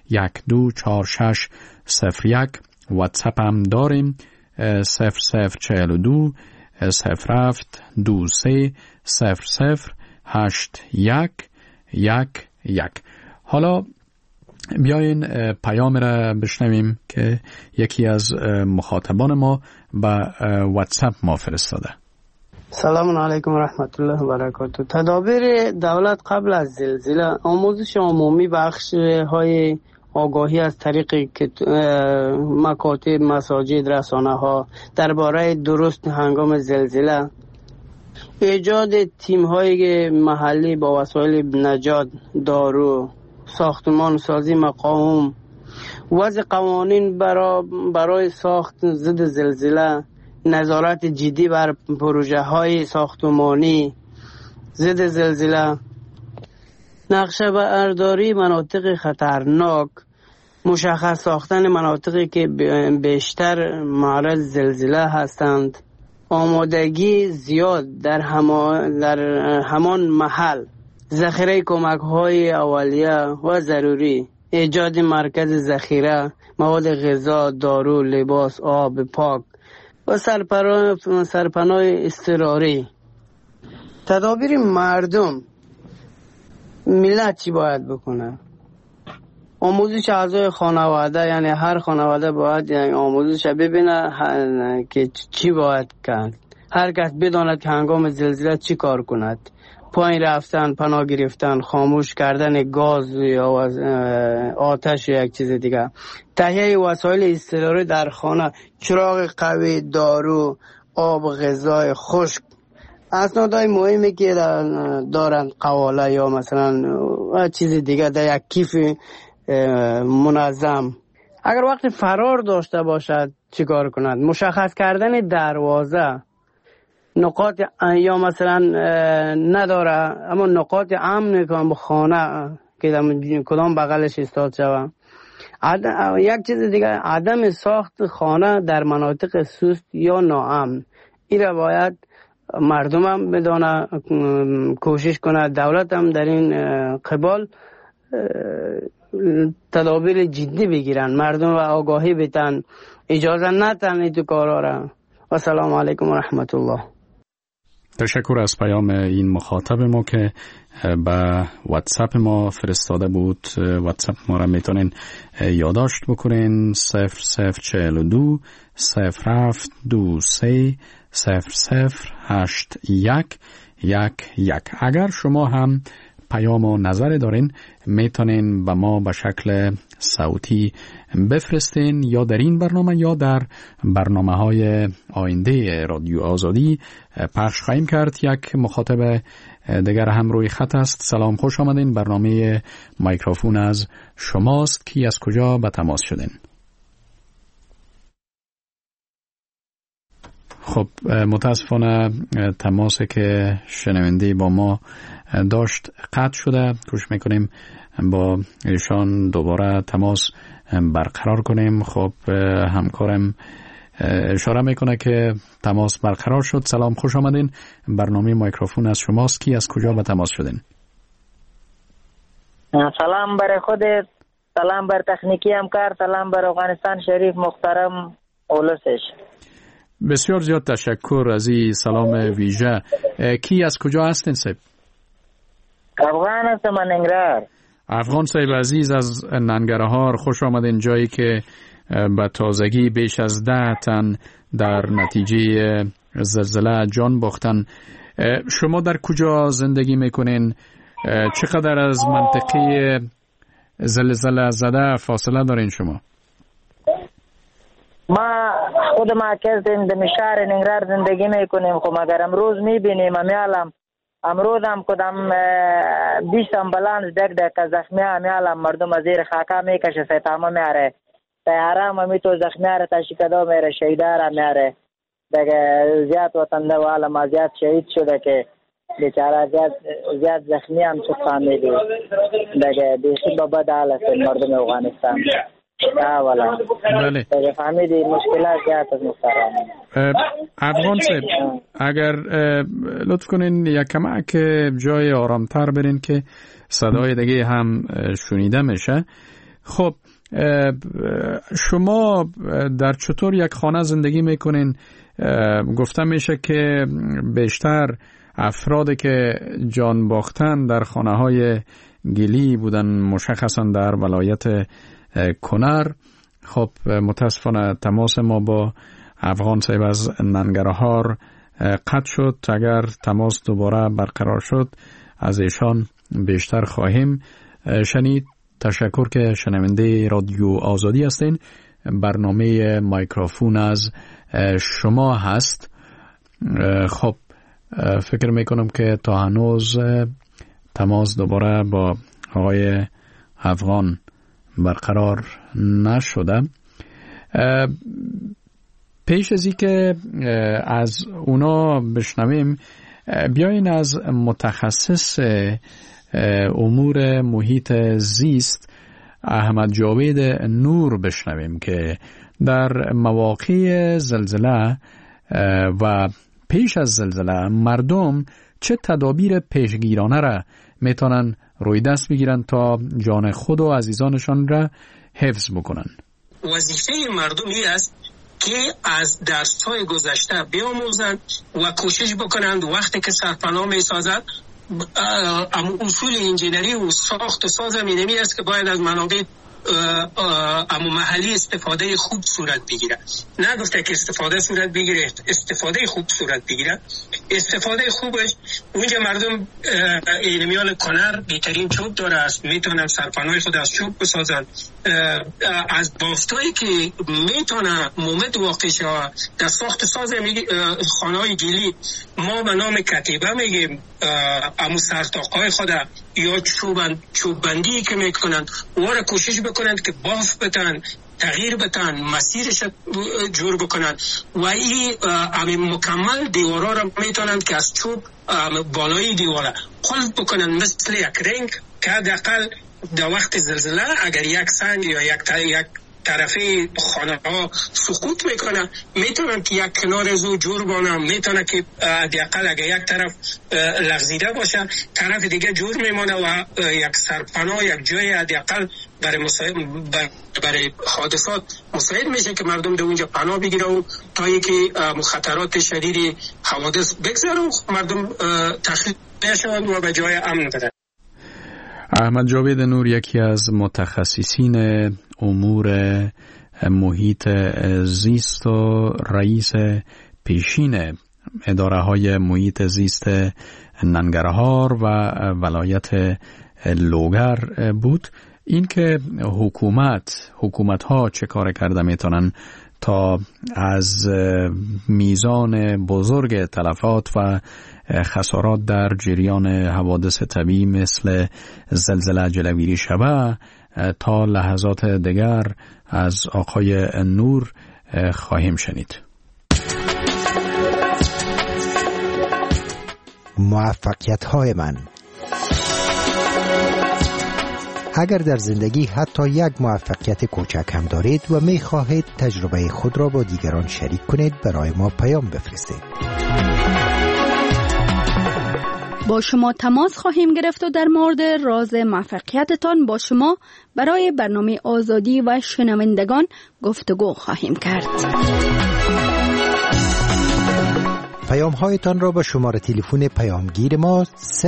124601. واتساپ هم داریم: 0042 07 23 00 8111. حالا بیاین پیام را بشنویم که یکی از مخاطبان ما به واتساپ ما فرستاده. سلام علیکم و رحمت الله و برکاته. تدابیر دولت قبل از زلزله: آموزش عمومی، بخش های آگاهی از طریق مکاتب، مساجد، رسانه ها درباره درست هنگام زلزله، ایجاد تیم های محلی با وسایل نجات، دارو، ساختمان سازی مقاوم، وضع قوانین برای ساخت ضد زلزله، نظارت جدی بر پروژه های ساختمانی ضد زلزله، نقشه برداری مناطق خطرناک، مشخص ساختن مناطقی که بیشتر معرض زلزله هستند، آمادگی زیاد در همان محل، ذخیره کمک های اولیه و ضروری، ایجاد مرکز ذخیره مواد غذا، دارو، لباس، آب پاک و سرپناه اضطراری. تدابیر مردم: ملت چی باید بکنه؟ آموزش اعضای خانواده، یعنی هر خانواده باید یعنی آموزش ببینه که چی باید کرد. هر کس بداند که هنگام زلزله چی کار کند. پایین رفتن، پناه گرفتن، خاموش کردن گاز یا آتش یا یک چیز دیگه. تهیه وسایل اضطراری در خانه، چراغ قوی، دارو، آب، غذای خشک، اسنادهای مهمی که دارند، قواله یا مثلا چیز دیگه در یک کیف منظم. اگر وقت فرار داشته باشد چیکار کند؟ مشخص کردن دروازه، نقاط یا مثلا نداره اما نقاط امن که خانه که کدام بغلش استاد شوه. یک چیز دیگه، عدم ساخت خانه در مناطق سست یا ناامن. این را باید مردم هم بدانه، کوشش کنه، دولت هم در این قبال تدابیر جدی بگیرن، مردم و آگاهی بدن، اجازه ندن تو کارا را. و سلام علیکم و رحمت الله. تشکر از پیام این مخاطب ما که به واتساپ ما فرستاده بود. واتساپ ما را میتونین یادداشت بکنین 0042 0723 008111. اگر شما هم پیام و نظر دارین میتونین به ما به شکل صوتی بفرستین، یا در این برنامه یا در برنامه‌های آینده رادیو آزادی پخش خواهیم کرد. یک مخاطب دیگر هم روی خط است. سلام، خوش آمدین. برنامه مایکروفون از شماست. کی از کجا به تماس شدین؟ خب متاسفانه تماسی که شنونده با ما داشت قطع شده. کوشش میکنیم با ایشان دوباره تماس برقرار کنیم. خب همکارم اشاره میکنه که تماس برقرار شد. سلام، خوش آمدین. برنامه مایکروفون از شماست. کی از کجا به تماس شدین؟ سلام بر خودت، سلام بر تکنیکی همکار، سلام بر افغانستان شریف محترم اولسش. بسیار زیاد تشکر از این سلام ویژه. کی از کجا هستین صاحب؟ افغان هستم، ننگرهار. افغان صاحب عزیز از ننگرهار، خوش آمدین. جایی که به تازگی بیش از 10 تن در نتیجه زلزله جان باختن. شما در کجا زندگی میکنین؟ چقدر از منطقه زلزله زده فاصله دارین شما؟ ما خود ما کردیم در شهر ننگرهار زندگی میکنیم. خب اگر امروز میبینیم امروز هم کدام 20 امبولانس دک زخمی همیالم مردم از زیر خاکا میکشه، سیتامه میاره، تیاره هم میتو زخمی هره تشکده میره، شهیدار هم میاره. دیگه زیاد وطنده و عالم زیاد شهید شده که بیچاره زیاد زخمی هم چه فامیلی دیگه بیخی بابا دال است مردم افغانستان. اولا بله فهمیدی مشکلات زیاد از محترم. افغان صاحب اگر لطف کنین یک کمک جای آرامتر برین که صدای دیگه هم شنیده میشه. خب شما در چطور یک خانه زندگی میکنین؟ گفته میشه که بیشتر افرادی که جان باختن در خانه های گلی بودن، مشخصا در ولایت کنر. خب متاسفانه تماس ما با افغان صاحب از ننگرهار قطع شد. اگر تماس دوباره برقرار شد از ایشان بیشتر خواهیم شنید. تشکر که شنونده رادیو آزادی هستین. برنامه مایکروفون از شما هست. خب فکر میکنم که تا هنوز تماس دوباره با آقای افغان برقرار نشده. پیش از این که از اونا بشنویم، بیاین از متخصص امور محیط زیست احمد جاوید نور بشنویم که در مواقع زلزله و پیش از زلزله مردم چه تدابیر پیشگیرانه را میتونن روی دست بگیرن تا جان خود و عزیزانشان را حفظ بکنن. وظیفه مردم این است که از درس‌های گذشته بیاموزند و کوشش بکنند وقتی که سرپناه میسازند اصول انجینری و ساخت و ساز اینمی است که باید از منابع اما محلی استفاده خوب صورت بگیره. نگفته که استفاده صورت بگیره، استفاده خوب صورت بگیره. استفاده خوبش اونجا مردم میان کنر بهترین چوب داره است، میتونن سرپناه خود از چوب بسازن. از بافتایی که میتونه مومد واقع شود در ساخت ساز خانه‌های گلی ما به نام کتیبه میگیم. امو سرتاقای خود یا چوب بندی که میکنند او را کوشش بکنند که بافت بتن، تغییر بتن، مسیرش جور بکنند و این مکمل دیوارا را میتونند که از چوب بالای دیواره قلب بکنند مثل یک رنگ که حداقل در وقت زلزله اگر یک سنگ یا یک طرفی خانه ها سقوط میکنه میتونن که یک کنار زو جور بانم، میتونه که حداقل اگر یک طرف لغزیده باشه طرف دیگه جور میمونه و یک سرپناه یک جای حداقل برای حادثات مساعد میشه که مردم در اونجا پناه بگیره و تا اینکه مخاطرات شدید حوادث بگذره و مردم تخلیه شوند و به جای امن برن. احمد جاوید نور یکی از متخصصین امور محیط زیست و رئیس پیشین اداره های محیط زیست ننگرهار و ولایت لوگر بود. این که حکومت ها چه کار کرده میتونن تا از میزان بزرگ تلفات و خسارات در جریان حوادث طبیعی مثل زلزله جلوگیری شود تا لحظات دیگر از آقای نور خواهیم شنید. موفقیت‌های من. اگر در زندگی حتی یک موفقیت کوچک هم دارید و می خواهید تجربه خود را با دیگران شریک کنید، برای ما پیام بفرستید. با شما تماس خواهیم گرفت و در مورد راز موفقیتتان با شما برای برنامه آزادی و شنوندگان گفتگو خواهیم کرد. پیام هایتان را با شماره تلفن پیامگیر ما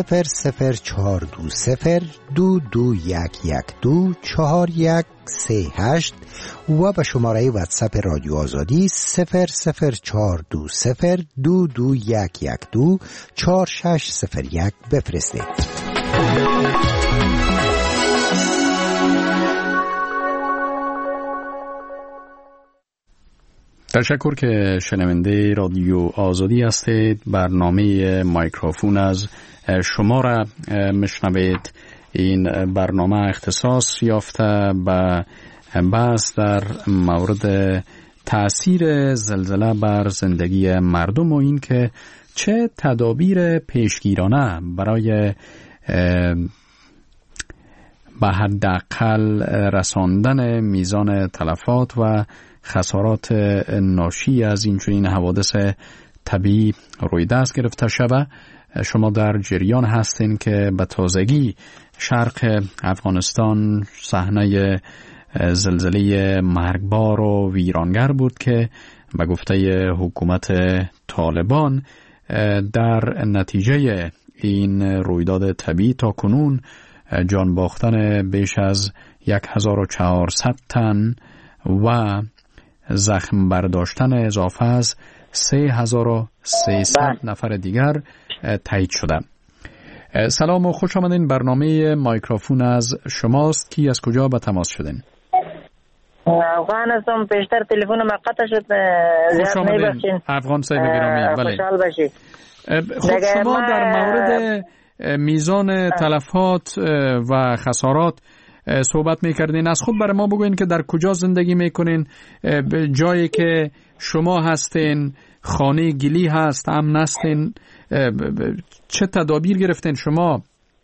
0042022112413 و به شماره واتساپ رادیو آزادی 0042221124601 بفرستید. تشکر که شنونده رادیو آزادی هستید. برنامه مایکروفون از شما را میشنوید. این برنامه اختصاص یافته به بحث در مورد تأثیر زلزله بر زندگی مردم و این که چه تدابیر پیشگیرانه برای به حداقل رساندن میزان تلفات و خسارات ناشی از این حوادث طبیعی روی دست گرفته شود. شما در جریان هستین که به تازگی شرق افغانستان صحنه زلزله مرگبار و ویرانگر بود که به گفته حکومت طالبان در نتیجه این رویداد طبیعی تا کنون جان باختن بیش از 1400 تن و زخم برداشتن اضافه از 3300 نفر دیگر تایید شده. سلام و خوش آمدین. برنامه مایکروفون از شماست. کی از کجا به تماس شدین؟ افغان هستم. پیشتر تلفن ما قطع شد. خوش آمدین افغان صاحب گرامی. بله. خوشحال باشید. خب شما در مورد میزان تلفات و خسارات صحبت میکردین. از خود برای ما بگوین که در کجا زندگی میکنین، جایی که شما هستین خانه گلی هست، امن هستین، چه تدابیر گرفتین شما؟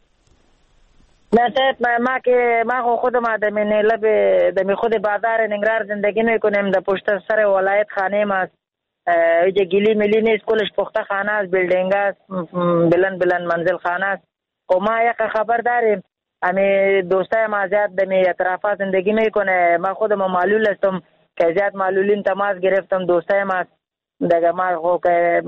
ما خودم دمی خود بازار ننگرهار زندگی میکنیم. در پشت سر ولایت خانه ما اینجا گلی ملی نیست، کلش پخته خانه است، بیلدینگ است، بلند منزل خانه است. و ما یک خبر داریم امی دوستای ما زیاد دمی اطرافا زندگی میکنه. ما خودم معلول هستم که زیاد معلولین تماس گرفتم. دوستای ما دیگه ما خو که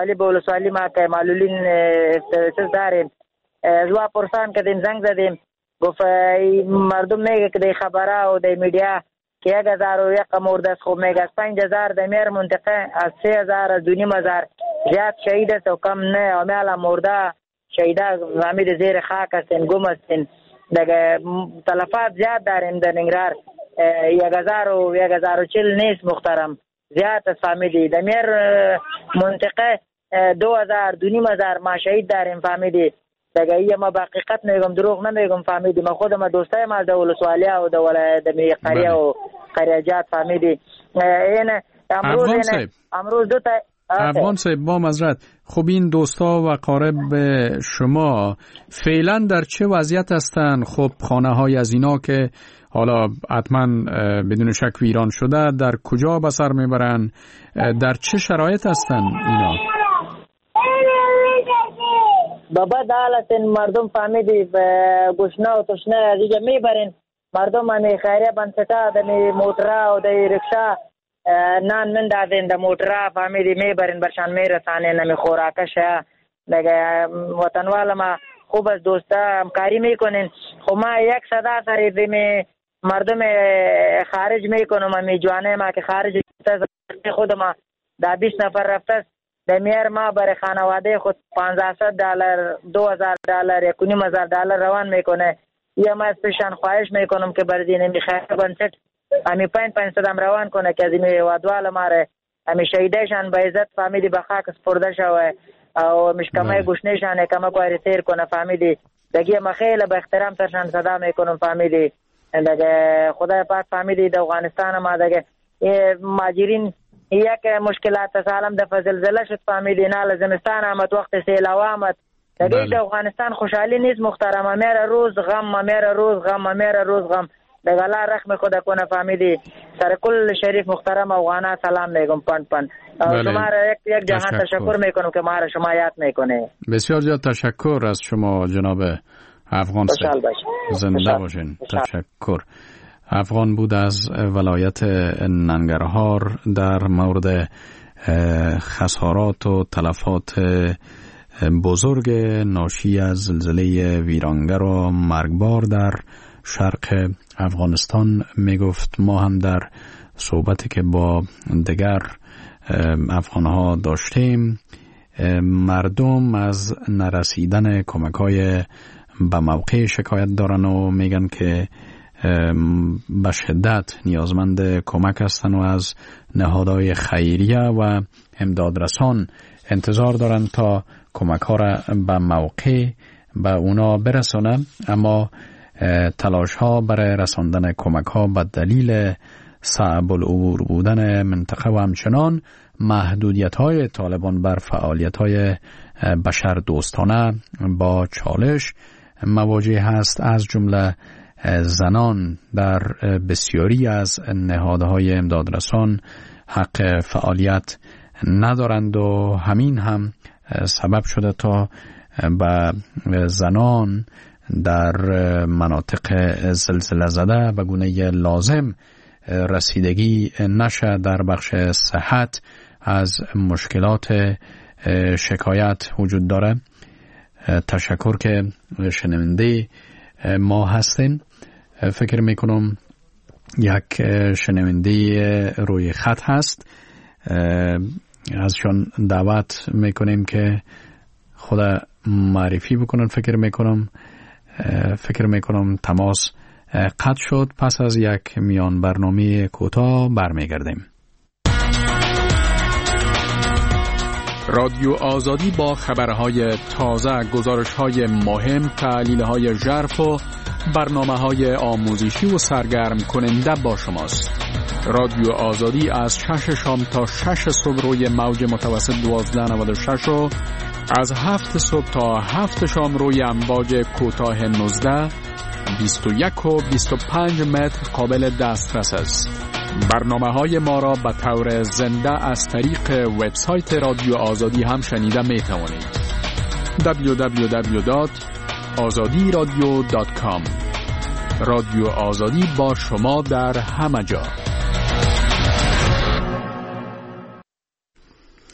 بولسوالی ما که معلولین چیز داریم. زوا پرسان کردیم، زنگ زدیم گفت مردم میگه که دی خبره و دی میدیا که 1001 مرده است. خب میگه از 5000 در میر منطقه از 3000 از 2500 زیاد شهید است و کم نه. و میالا مرده شهیده زمین زیر خاک هستین، گم هستین. دیگه تلفات زیاد داریم در ننگرهار. 1040 نیست محترم، زیاد است فهمیدی. در میر منطقه 2000 2500 ما شهید داریم فهمیدی. دیگه ما با حقیقت میگم، دروغ نمیگم فهمیدی. ما خودم دوستای ما در ولسوالیا و در قریه و قریجات فهمیدی. این امروز دو تا افغان صاحب با معذرت، خب این دوستا و قارب شما فعلا در چه وضعیت هستن؟ خب خانه های از اینا که حالا حتما بدون شک ویران شده در کجا به سر میبرن؟ در چه شرایط هستن اینا؟ بابا دالتن مردم فهمیدی گوشنا و تشنا دیگه میبرین. مردم همی خیریه بنستا دمی موترا و دی رکشا نان من دادین دا موترا فهمیدی میبرین برشان میرسانین. همی خوراکش دیگه وطنوالا ما خوب از دوستا همکاری میکنین. خب ما 100 سری دیمی مردم خارج میکنم. همی جوانه ما که خارج خود ما دا 20 نفر رفته در میر ما برای خانواده خود $1500 $2000 $1500 روان میکنه. یا ما از پیشان خواهش میکنم که بر دین خیر بنسٹ همی 500 روان کنه که از این وادوال ماره همی شهیدشان به عزت فهمیدی به خاک سپرده شوه و مشکمه گوشنیشان کمه کواری سیر کنه فهمیدی. دیگه ما خیلی به احترام ترشان صدا میکنم فهمیدی. دیگه خدای پاک فهمیدی در افغانستان ما دیگه ماجرین یک مشکلات سالم دفع زلزله شد فهمیدی. نال زمستان آمد، وقت سیلاب آمد. دیگه در افغانستان خوشحالی نیست محترم. میره روز غم، میره روز غم، میره روز غم. دیگه الله رحم خود کنه فهمیدی. سر کل شریف محترم افغانا سلام میگم پن شما را یک جهان تشکر میکنم که ما را شما یاد میکنه. بسیار زیاد تشکر از شما جناب افغان صاحب. زنده باشین. تشکر. افغان بود از ولایت ننگرهار در مورد خسارات و تلفات بزرگ ناشی از زلزله ویرانگر و مرگبار در شرق افغانستان می گفت. ما هم در صحبتی که با دیگر افغانها داشتیم، مردم از نرسیدن کمک‌های به موقع شکایت دارن و میگن که به شدت نیازمند کمک هستن و از نهادهای خیریه و امدادرسان انتظار دارن تا کمک ها را به موقع به اونا برسانه. اما تلاش ها برای رساندن کمک ها به دلیل صعب العبور بودن منطقه و همچنان محدودیت های طالبان بر فعالیت های بشر دوستانه با چالش مواجه هست. از جمله زنان در بسیاری از نهادهای امدادرسان حق فعالیت ندارند و همین هم سبب شده تا به زنان در مناطق زلزله زده به گونه لازم رسیدگی نشه. در بخش صحت از مشکلات شکایت وجود داره. تشکر که شنونده ما هستین. فکر میکنم یک شنونده روی خط هست، ازشان دعوت میکنیم که خود معرفی بکنن. فکر میکنم تماس قطع شد. پس از یک میان برنامه کوتاه برمیگردیم. رادیو آزادی با خبرهای تازه، گزارش‌های مهم، تحلیل‌های ژرف و برنامه‌های آموزشی و سرگرم کننده با شماست. رادیو آزادی از 6 شام تا 6 صبح روی موج متوسط 1296 و از 7 صبح تا 7 شام روی امواج کوتاه 19 21 و 25 متر قابل دسترس است. برنامه‌های ما را به طور زنده از طریق وبسایت رادیو آزادی هم شنیده می توانید. www.azadiradio.com. رادیو آزادی با شما در همه جا.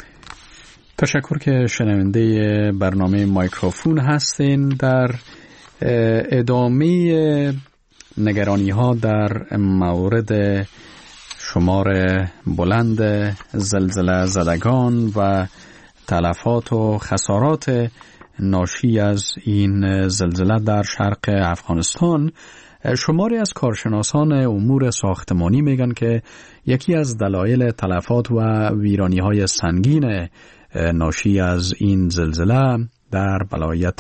تشکر که شنونده برنامه مایکروفون هستین. در ادامه نگرانی ها در مورد شمار بلند زلزله زدگان و تلفات و خسارات ناشی از این زلزله در شرق افغانستان، شماری از کارشناسان امور ساختمانی میگن که یکی از دلایل تلفات و ویرانی‌های سنگین ناشی از این زلزله در ولایت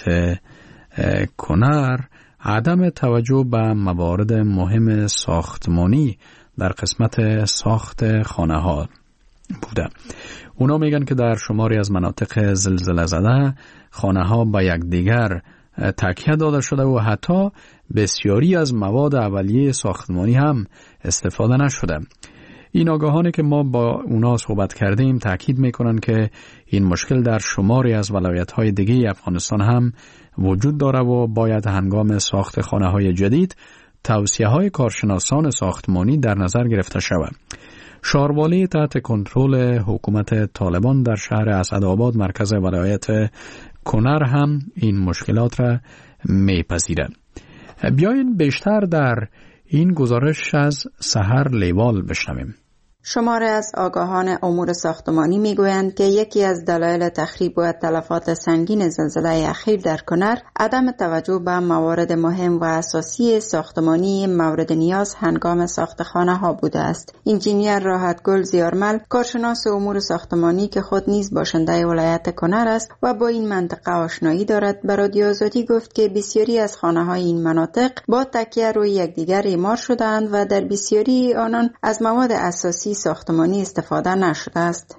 کنر عدم توجه به موارد مهم ساختمانی در قسمت ساخت خانه ها بوده. اونا میگن که در شماری از مناطق زلزله زده خانه ها به یکدیگر تکیه داده شده و حتی بسیاری از مواد اولیه ساختمانی هم استفاده نشده. این آگاهانی که ما با اونا صحبت کردیم تاکید میکنن که این مشکل در شماری از ولایت‌های دیگه افغانستان هم وجود داره و باید هنگام ساخت خانه‌های جدید توصیه‌های کارشناسان ساختمانی در نظر گرفته شود. شاروالی تحت کنترل حکومت طالبان در شهر اسدآباد مرکز ولایت کنر هم این مشکلات را میپذیرد. بیاین بیشتر در این گزارش از سحر لیوال بشنویم. شماره از آگاهان امور ساختمانی میگویند که یکی از دلایل تخریب و تلفات سنگین زلزله اخیر در کنر عدم توجه به موارد مهم و اساسی ساختمانی مورد نیاز هنگام ساخت خانه ها بوده است. انجینیر راحتگل زیارمل، کارشناس امور ساختمانی که خود نیز باشنده ولایت کنر است و با این منطقه آشنایی دارد، به رادیو آزادی گفت که بسیاری از خانه های این مناطق با تکیه روی یکدیگر اعمار شده‌اند و در بسیاری آنان از مواد اساسی ساختمانی استفاده نشده است.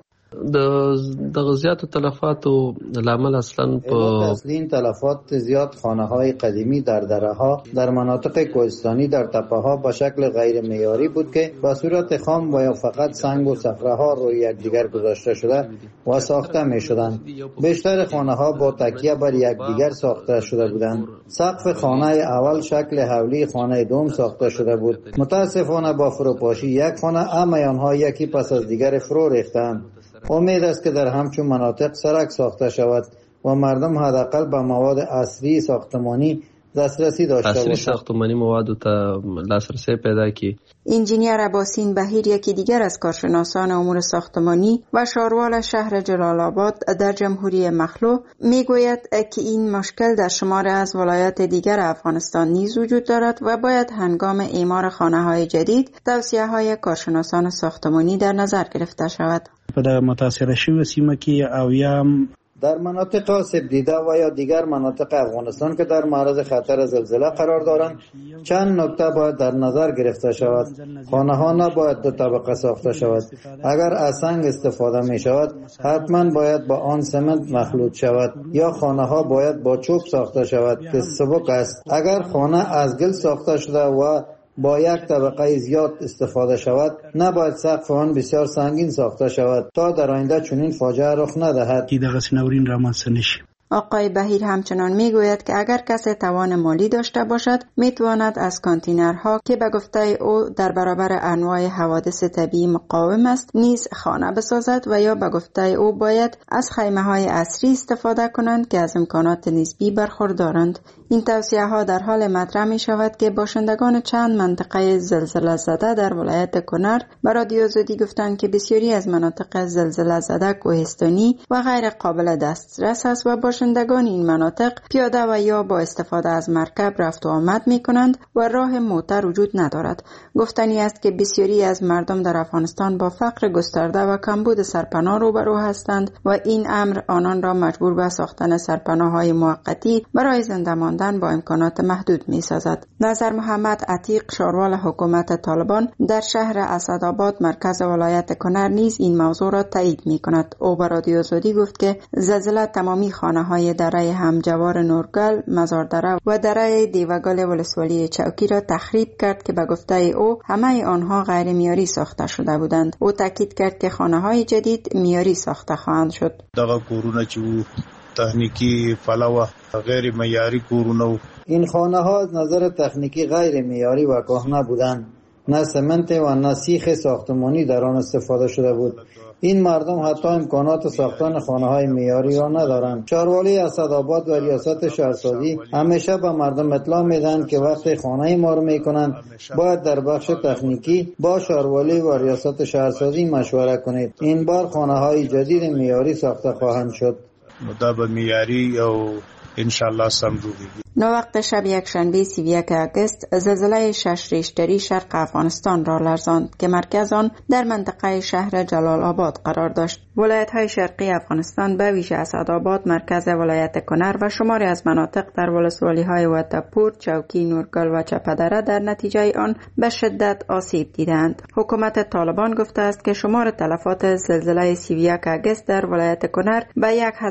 د زیات تلفاتو لامل اصلا اصلین تلفات زیاد خانه‌های قدیمی در دره‌ها در مناطق کوهستانی در تپه‌ها به شکل غیر معیاری بود که به صورت خام و یا فقط سنگ و صخره‌ها روی یکدیگر گذاشته شده و ساخته می‌شدند. بیشتر خانه‌ها با تکیه بر یکدیگر ساخته شده بودند. سقف خانه اول شکل حولی خانه دوم ساخته شده بود. متاسفانه با فروپاشی یک خانه آنها یکی پس از دیگر فرو ریختند. امید است که در همچون مناطق سرک ساخته شود و مردم حداقل به مواد اصلی ساختمانی دسترسی داشته باشند. اصلی ساختمانی مواد تا دسترسی پیدا کی. انجینیر عباسین بهیر یکی دیگر از کارشناسان امور ساختمانی و شاروال شهر جلال آباد در جمهوری مخلو میگوید که این مشکل در شمار از ولایات دیگر افغانستان نیز وجود دارد و باید هنگام اعمار خانه‌های جدید توصیه‌های کارشناسان ساختمانی در نظر گرفته شود. په متاثر شوی سیمه کې او یا در مناطق آسیب دیده و یا دیگر مناطق افغانستان که در معرض خطر زلزله قرار دارند چند نکته باید در نظر گرفته شود. خانه ها نباید دو طبقه ساخته شود. اگر از سنگ استفاده می شود حتما باید با آن سمنت مخلوط شود یا خانه ها باید با چوب ساخته شود که سبک است. اگر خانه از گل ساخته شده و با یک طبقه زیاد استفاده شود نباید سقف آن بسیار سنگین ساخته شود تا در آینده چنین فاجعه رخ ندهد. آقای بهیر همچنان میگوید که اگر کسی توان مالی داشته باشد میتواند از کانتینرها که به گفته او در برابر انواع حوادث طبیعی مقاوم است نیز خانه بسازد و یا به گفته او باید از خیمه های عصری استفاده کنند که از امکانات نسبی برخوردارند. این توصیه ها در حال مطرح می شود که باشندگان چند منطقه زلزله زده در ولایت کنر به رادیو آزادی گفتند که بسیاری از مناطق زلزله زده کوهستانی و غیر قابل دسترس است و باشندگان این مناطق پیاده و یا با استفاده از مرکب رفت و آمد می کنند و راه موتر وجود ندارد. گفتنی است که بسیاری از مردم در افغانستان با فقر گسترده و کمبود سرپناه روبرو هستند و این امر آنان را مجبور به ساختن سرپناه‌های موقتی برای زنده ماندن با امکانات محدود می سازد. نظر محمد عتیق، شاروال حکومت طالبان در شهر اسدآباد مرکز ولایت کنر نیز این موضوع را تایید می کند. او به رادیو آزادی گفت که زلزله تمامی خانه‌های دره همجوار نورگل، مزاردره و دره دیوگل ولسوالی چوکی را تخریب کرد که به گفته او همه آنها غیر معیاری ساخته شده بودند. او تاکید کرد که خانه‌های جدید معیاری ساخته خواهند شد. دغه کورونه چې تکنیکی پلوه غیر معیاری کورونه این خانه ها از نظر تکنیکی غیر معیاری و کهنه بودند. نه سمنت و نه سیخ ساختمانی در آن استفاده شده بود. این مردم حتی امکانات ساختن خانه‌های معیاری را ندارند. شهرواری اسدآباد و ریاست شهرسازی همیشه به مردم اطلاع میدن که وقتی خانه معمار میکنند باید در بخش تکنیکی با شهرواری و ریاست شهرسازی مشوره کنید. این بار خانه‌های جدید معیاری ساخته خواهند شد. مدب معیاری و انشالله سمجوگی. نووقت شب یکشنبه 31 اگست زلزله 6 ریشتری شرق افغانستان را لرزاند که مرکز آن در منطقه شهر جلال آباد قرار داشت. ولایت های شرقی افغانستان به ویژه اسدآباد، مرکز ولایت کنر و شماری از مناطق در ولسوالی های وطپور، چوکی، نورگل و چپدره در نتیجه آن به شدت آسیب دیدند. حکومت طالبان گفته است که شمار تلفات زلزله 31 اگست در ولایت کنر به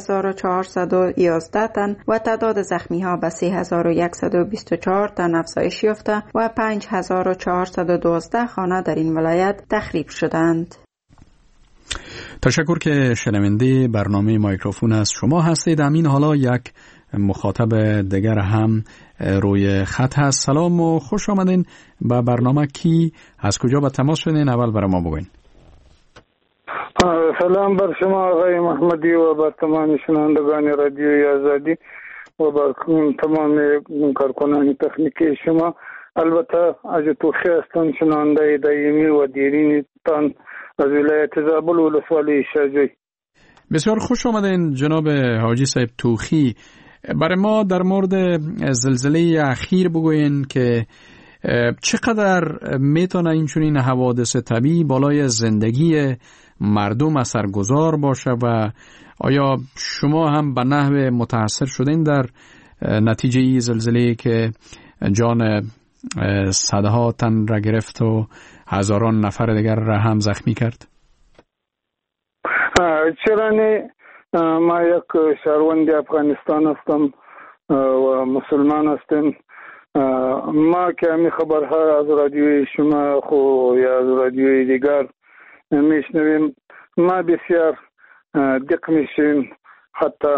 1411 تن و تعداد زخمی ها به 3124 تن افزایش یافته و 5412 خانه در این ولایت تخریب شدند. تشکر که شنونده برنامه مایکروفون از شما هستید. امین حالا یک مخاطب دیگر هم روی خط هست. سلام و خوش آمدین به برنامه. کی از کجا به تماس شدین؟ اول برای ما بگوین. سلام بر شما آقای محمدی و بر تمام شنوندگان رادیوی آزادی و بر تمام کارکنان تکنیکی شما. البته از توخی هستم شنونده دایمی و دیرین تان از ولایت زابل ولسوالی شجوی. بسیار خوش آمدین جناب حاجی صاحب توخی. برای ما در مورد زلزله اخیر بگوین که چقدر میتونه اینچنین حوادث طبیعی بالای زندگی مردم اثرگذار باشه و آیا شما هم به نحو متاثر شدین در نتیجه ای زلزله که جان صدها تن را گرفت و هزاران نفر دیگر را هم زخمی کرد؟ چرا نه؟ ما یک شهروند افغانستان هستم و مسلمان هستم. ما که همی خبرها از رادیوی شما یا از رادیوی دیگر میشنویم، ما بسیار دق میشیم، حتی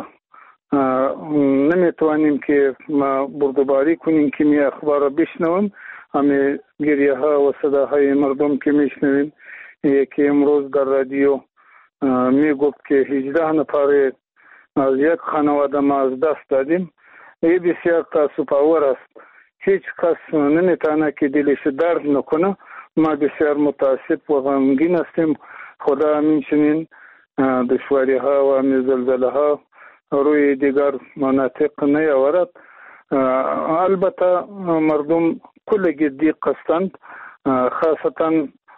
نمیتوانیم که ما بردباری کنیم که می اخبار را بشنویم. همه گریه ها و صداهای مردم که میشنویم، یکی امروز در رادیو می گفت که 18 نفر از یک خانواده ما از دست دادیم. این بسیار تاسف آور است. هیچ کس نمیتونه که دلش درد نکنه. ما بسیار متاسف و غمگین هستیم. خدا همین چنین دشواری ها و زلزله ها روی دیگر مناطق نیاورد. البته مردم کل جدی قصدند، خاصتا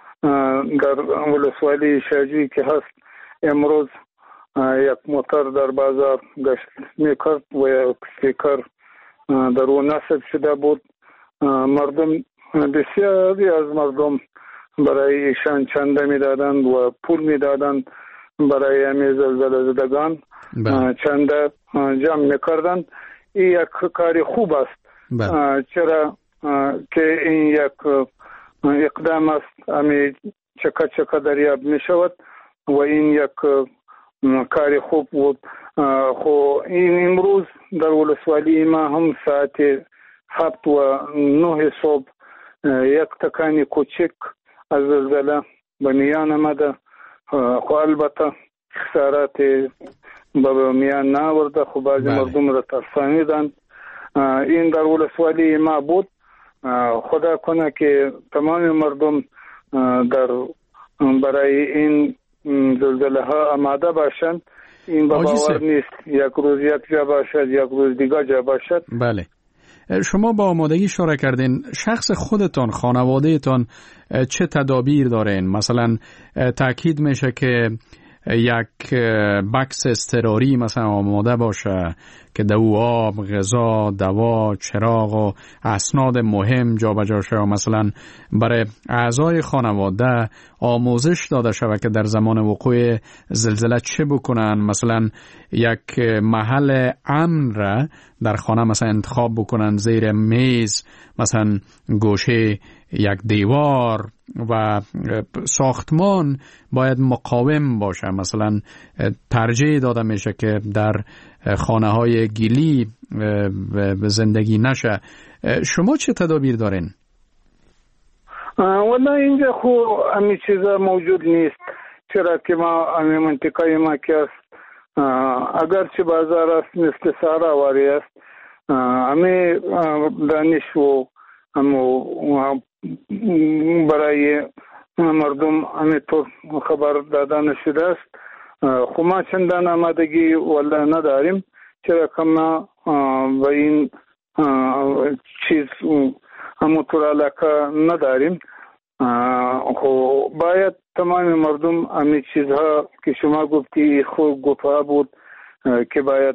در ولسوالی شاجوی که هست. امروز یک موتر در بازار گشت میکرد و یک سپیکر در او نصب شده بود. مردم بسیاری از مردم برای ایشان چنده میدادند و پول میدادند برای همی زلزله زدگان چنده جمع میکردند. این یک کار خوب است. چرا که این یک اقدام است، همی چکا دریاب میشود و این یک کار خوب بود. خو این امروز در ولسوالی ما هم ساعت 7 و 9 صبح یک تکانی کوچک از زلزله به میان آمده. خو البته خسارات به میان نآورده، خو بعضی مردم را ترسانیدند. این در ولسوالی ما بود. خدا کنه که تمام مردم در برای این زلزله ها آماده باشند. این به باور نیست یک روز یک جا باشد، یک روز دیگر جا باشد. بله، شما با آمادگی اشاره کردین. شخص خودتان، خانوادهتان چه تدابیر دارین؟ مثلا تاکید میشه که یک بکس اضطراری مثلا آماده باشه که دو آب، غذا، دوا، چراغ و اسناد مهم جابجا شه. مثلا برای اعضای خانواده آموزش داده شود که در زمان وقوع زلزله چه بکنن. مثلا یک محل امن را در خانه مثلا انتخاب بکنن، زیر میز، مثلا گوشه یک دیوار، و ساختمان باید مقاوم باشه. مثلا ترجیح داده میشه که در خانه های گلی زندگی نشه. شما چه تدابیر دارین؟ والله اینجا خو همین چیزا موجود نیست، چرا که ما همین منطقه ما که است اگرچه بازار است مثل سهراواری است، همین دانش و برای مردم همینطور خبر دادن شده است. خو ما چندان آمادگی والله نداریم، چرا که ما به این چیز همونطور علاقه نداریم. خو باید تمام مردم همین چیزها که شما گفتی خود گفته بود که باید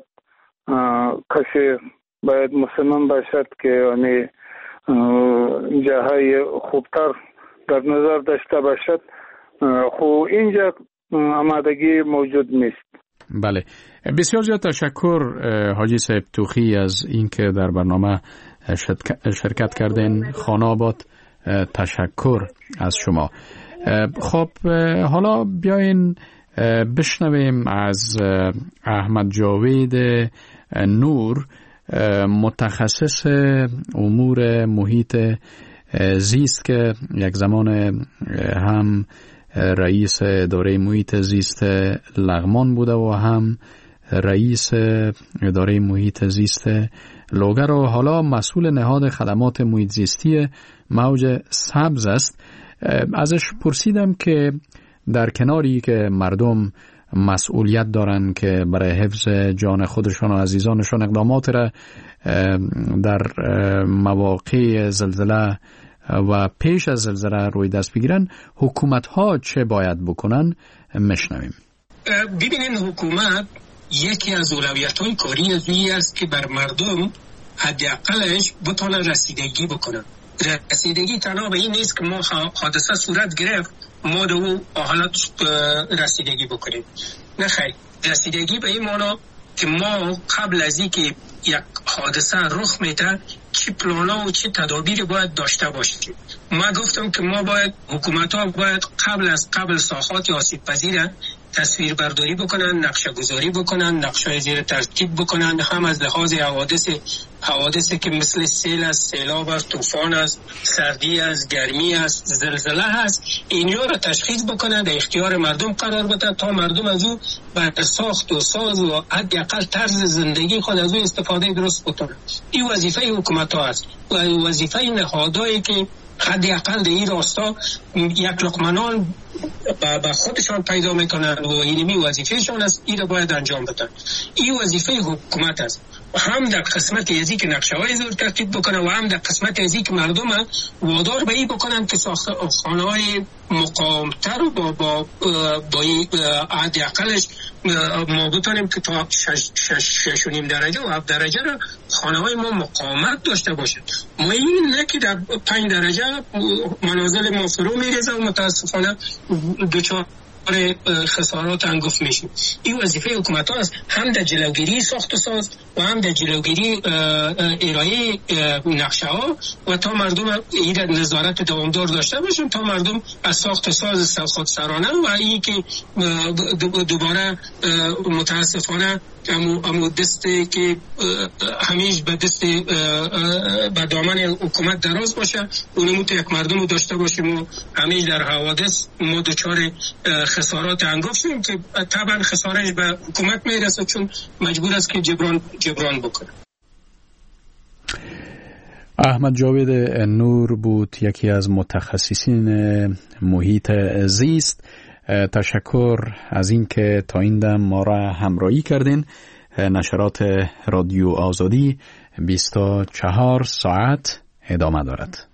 کسی باید مسلمان باشد که همین جاهای خوبتر در نظر داشته باشد. خو اینجا آمادگی موجود نیست. بله، بسیار زیاد تشکر حاجی صاحب توخی از اینکه در برنامه شرکت کردین. خاناباد تشکر از شما. خب حالا بیاین بشنویم از احمد جاوید نور، متخصص امور محیط زیست که یک زمان هم رئیس اداره محیط زیست لغمان بوده و هم رئیس اداره محیط زیست لوگر و حالا مسئول نهاد خدمات محیط زیستی موج سبز است. ازش پرسیدم که در کناری که مردم مسئولیت دارن که برای حفظ جان خودشان و عزیزانشان اقدامات را در مواقع زلزله و پیش از زلزله روی دست بگیرن، حکومت ها چه باید بکنن؟ مشنویم. ببینین، حکومت یکی از اولویت‌های کاری از این است که بر مردم حداقلش بتونه رسیدگی بکنن. رسیدگی تنها به این نیست که ما حادثه صورت گرفت ما دو حالت رسیدگی بکنیم، نه خیر. رسیدگی به این معنا که ما قبل از این که یک حادثه رخ میده چی پلانا و چی تدابیر باید داشته باشیم. ما گفتم که ما باید حکومت‌ها باید قبل ساحات آسیب پذیر تصویر برداری بکنن، نقشه گذاری بکنن، نقشه زیر ترتیب بکنن، هم از لحاظ حوادثی که مثل سیل است، سیلاب است، طوفان است، سردی است، گرمی است، زلزله است، اینجا را تشخیص بکنن، در اختیار مردم قرار بدن تا مردم از او بر ساخت و ساز و حداقل طرز زندگی خود از او استفاده درست بکنن. این وظیفه حکومت‌ها است و وظیفه نهادهایی که حداقل در این راستا یک لقمه نان به خودشان پیدا میکنن و اینمی وظیفهشان است، این را باید انجام بدن. این وظیفه حکومت است، هم در قسمت ازی که نقشه های زور ترتیب بکنن و هم در قسمت ازی که مردم وادار به این بکنن که خانه های مقامتر و با حداقلش ما بتانیم که تا 6.5 درجه و 7 درجه را خانه های ما مقاومت داشته باشد. ما این نه که در 5 درجه منازل ما فرو میریزه و متاسفانه دچار خسارات انگفت میشیم. این وظیفه حکومت ها است، هم در جلوگیری ساخت و ساز و هم در جلوگیری ارائه نقشه ها و تا مردم این نظارت دوامدار داشته باشن تا مردم از ساخت و ساز خودسرانه و این که دوباره متاسفانه امو دسته که همیشه به دست به دامن حکومت دراز باشه اونمو تو یک مردم رو داشته باشیم و همیشه در حوادث ما دچار خسارات انگفت شدیم که طبعا خسارش به حکومت میرسه چون مجبور است که جبران بکنه. احمد جاوید نور بود، یکی از متخصصین محیط زیست. تشکر از این که تا این دم ما را همراهی کردین. نشرات رادیو آزادی 24 ساعت ادامه دارد.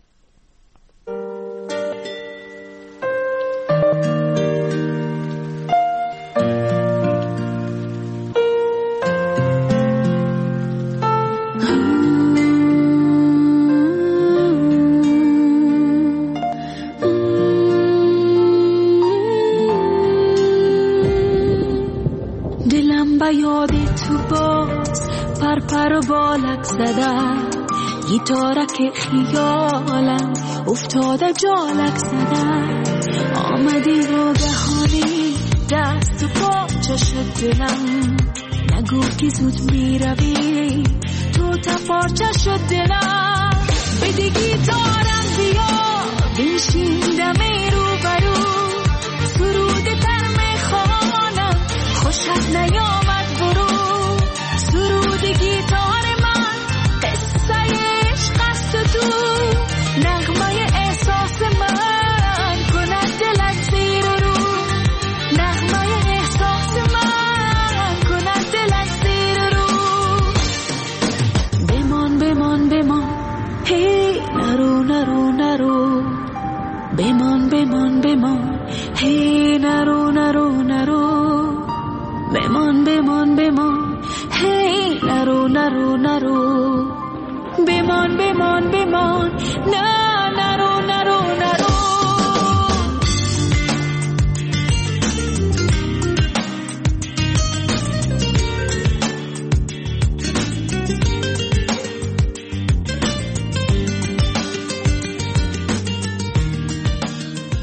پر بالک زده گیتارک خیالم افتاده جالک زده آمدی ناگهانی دست و پاچه شد دلم نگفتی زود میروی تو تپارچه شد دلم بدی گیتارم بیا بنشین دم روبرو سرود تر میخوانم خوشت نیامد برو سرود گیتار من قصه عشق است تو نغمه احساس من کند دلت زیر رو نغمه احساس من کند دلت زیر رو بمان بمان بمان هی نرو نرو نرو بمان بمان بمان هی نرو نرو نرو بمان بمان بمان هی نرو نرو نرو بمان بمان بمان نه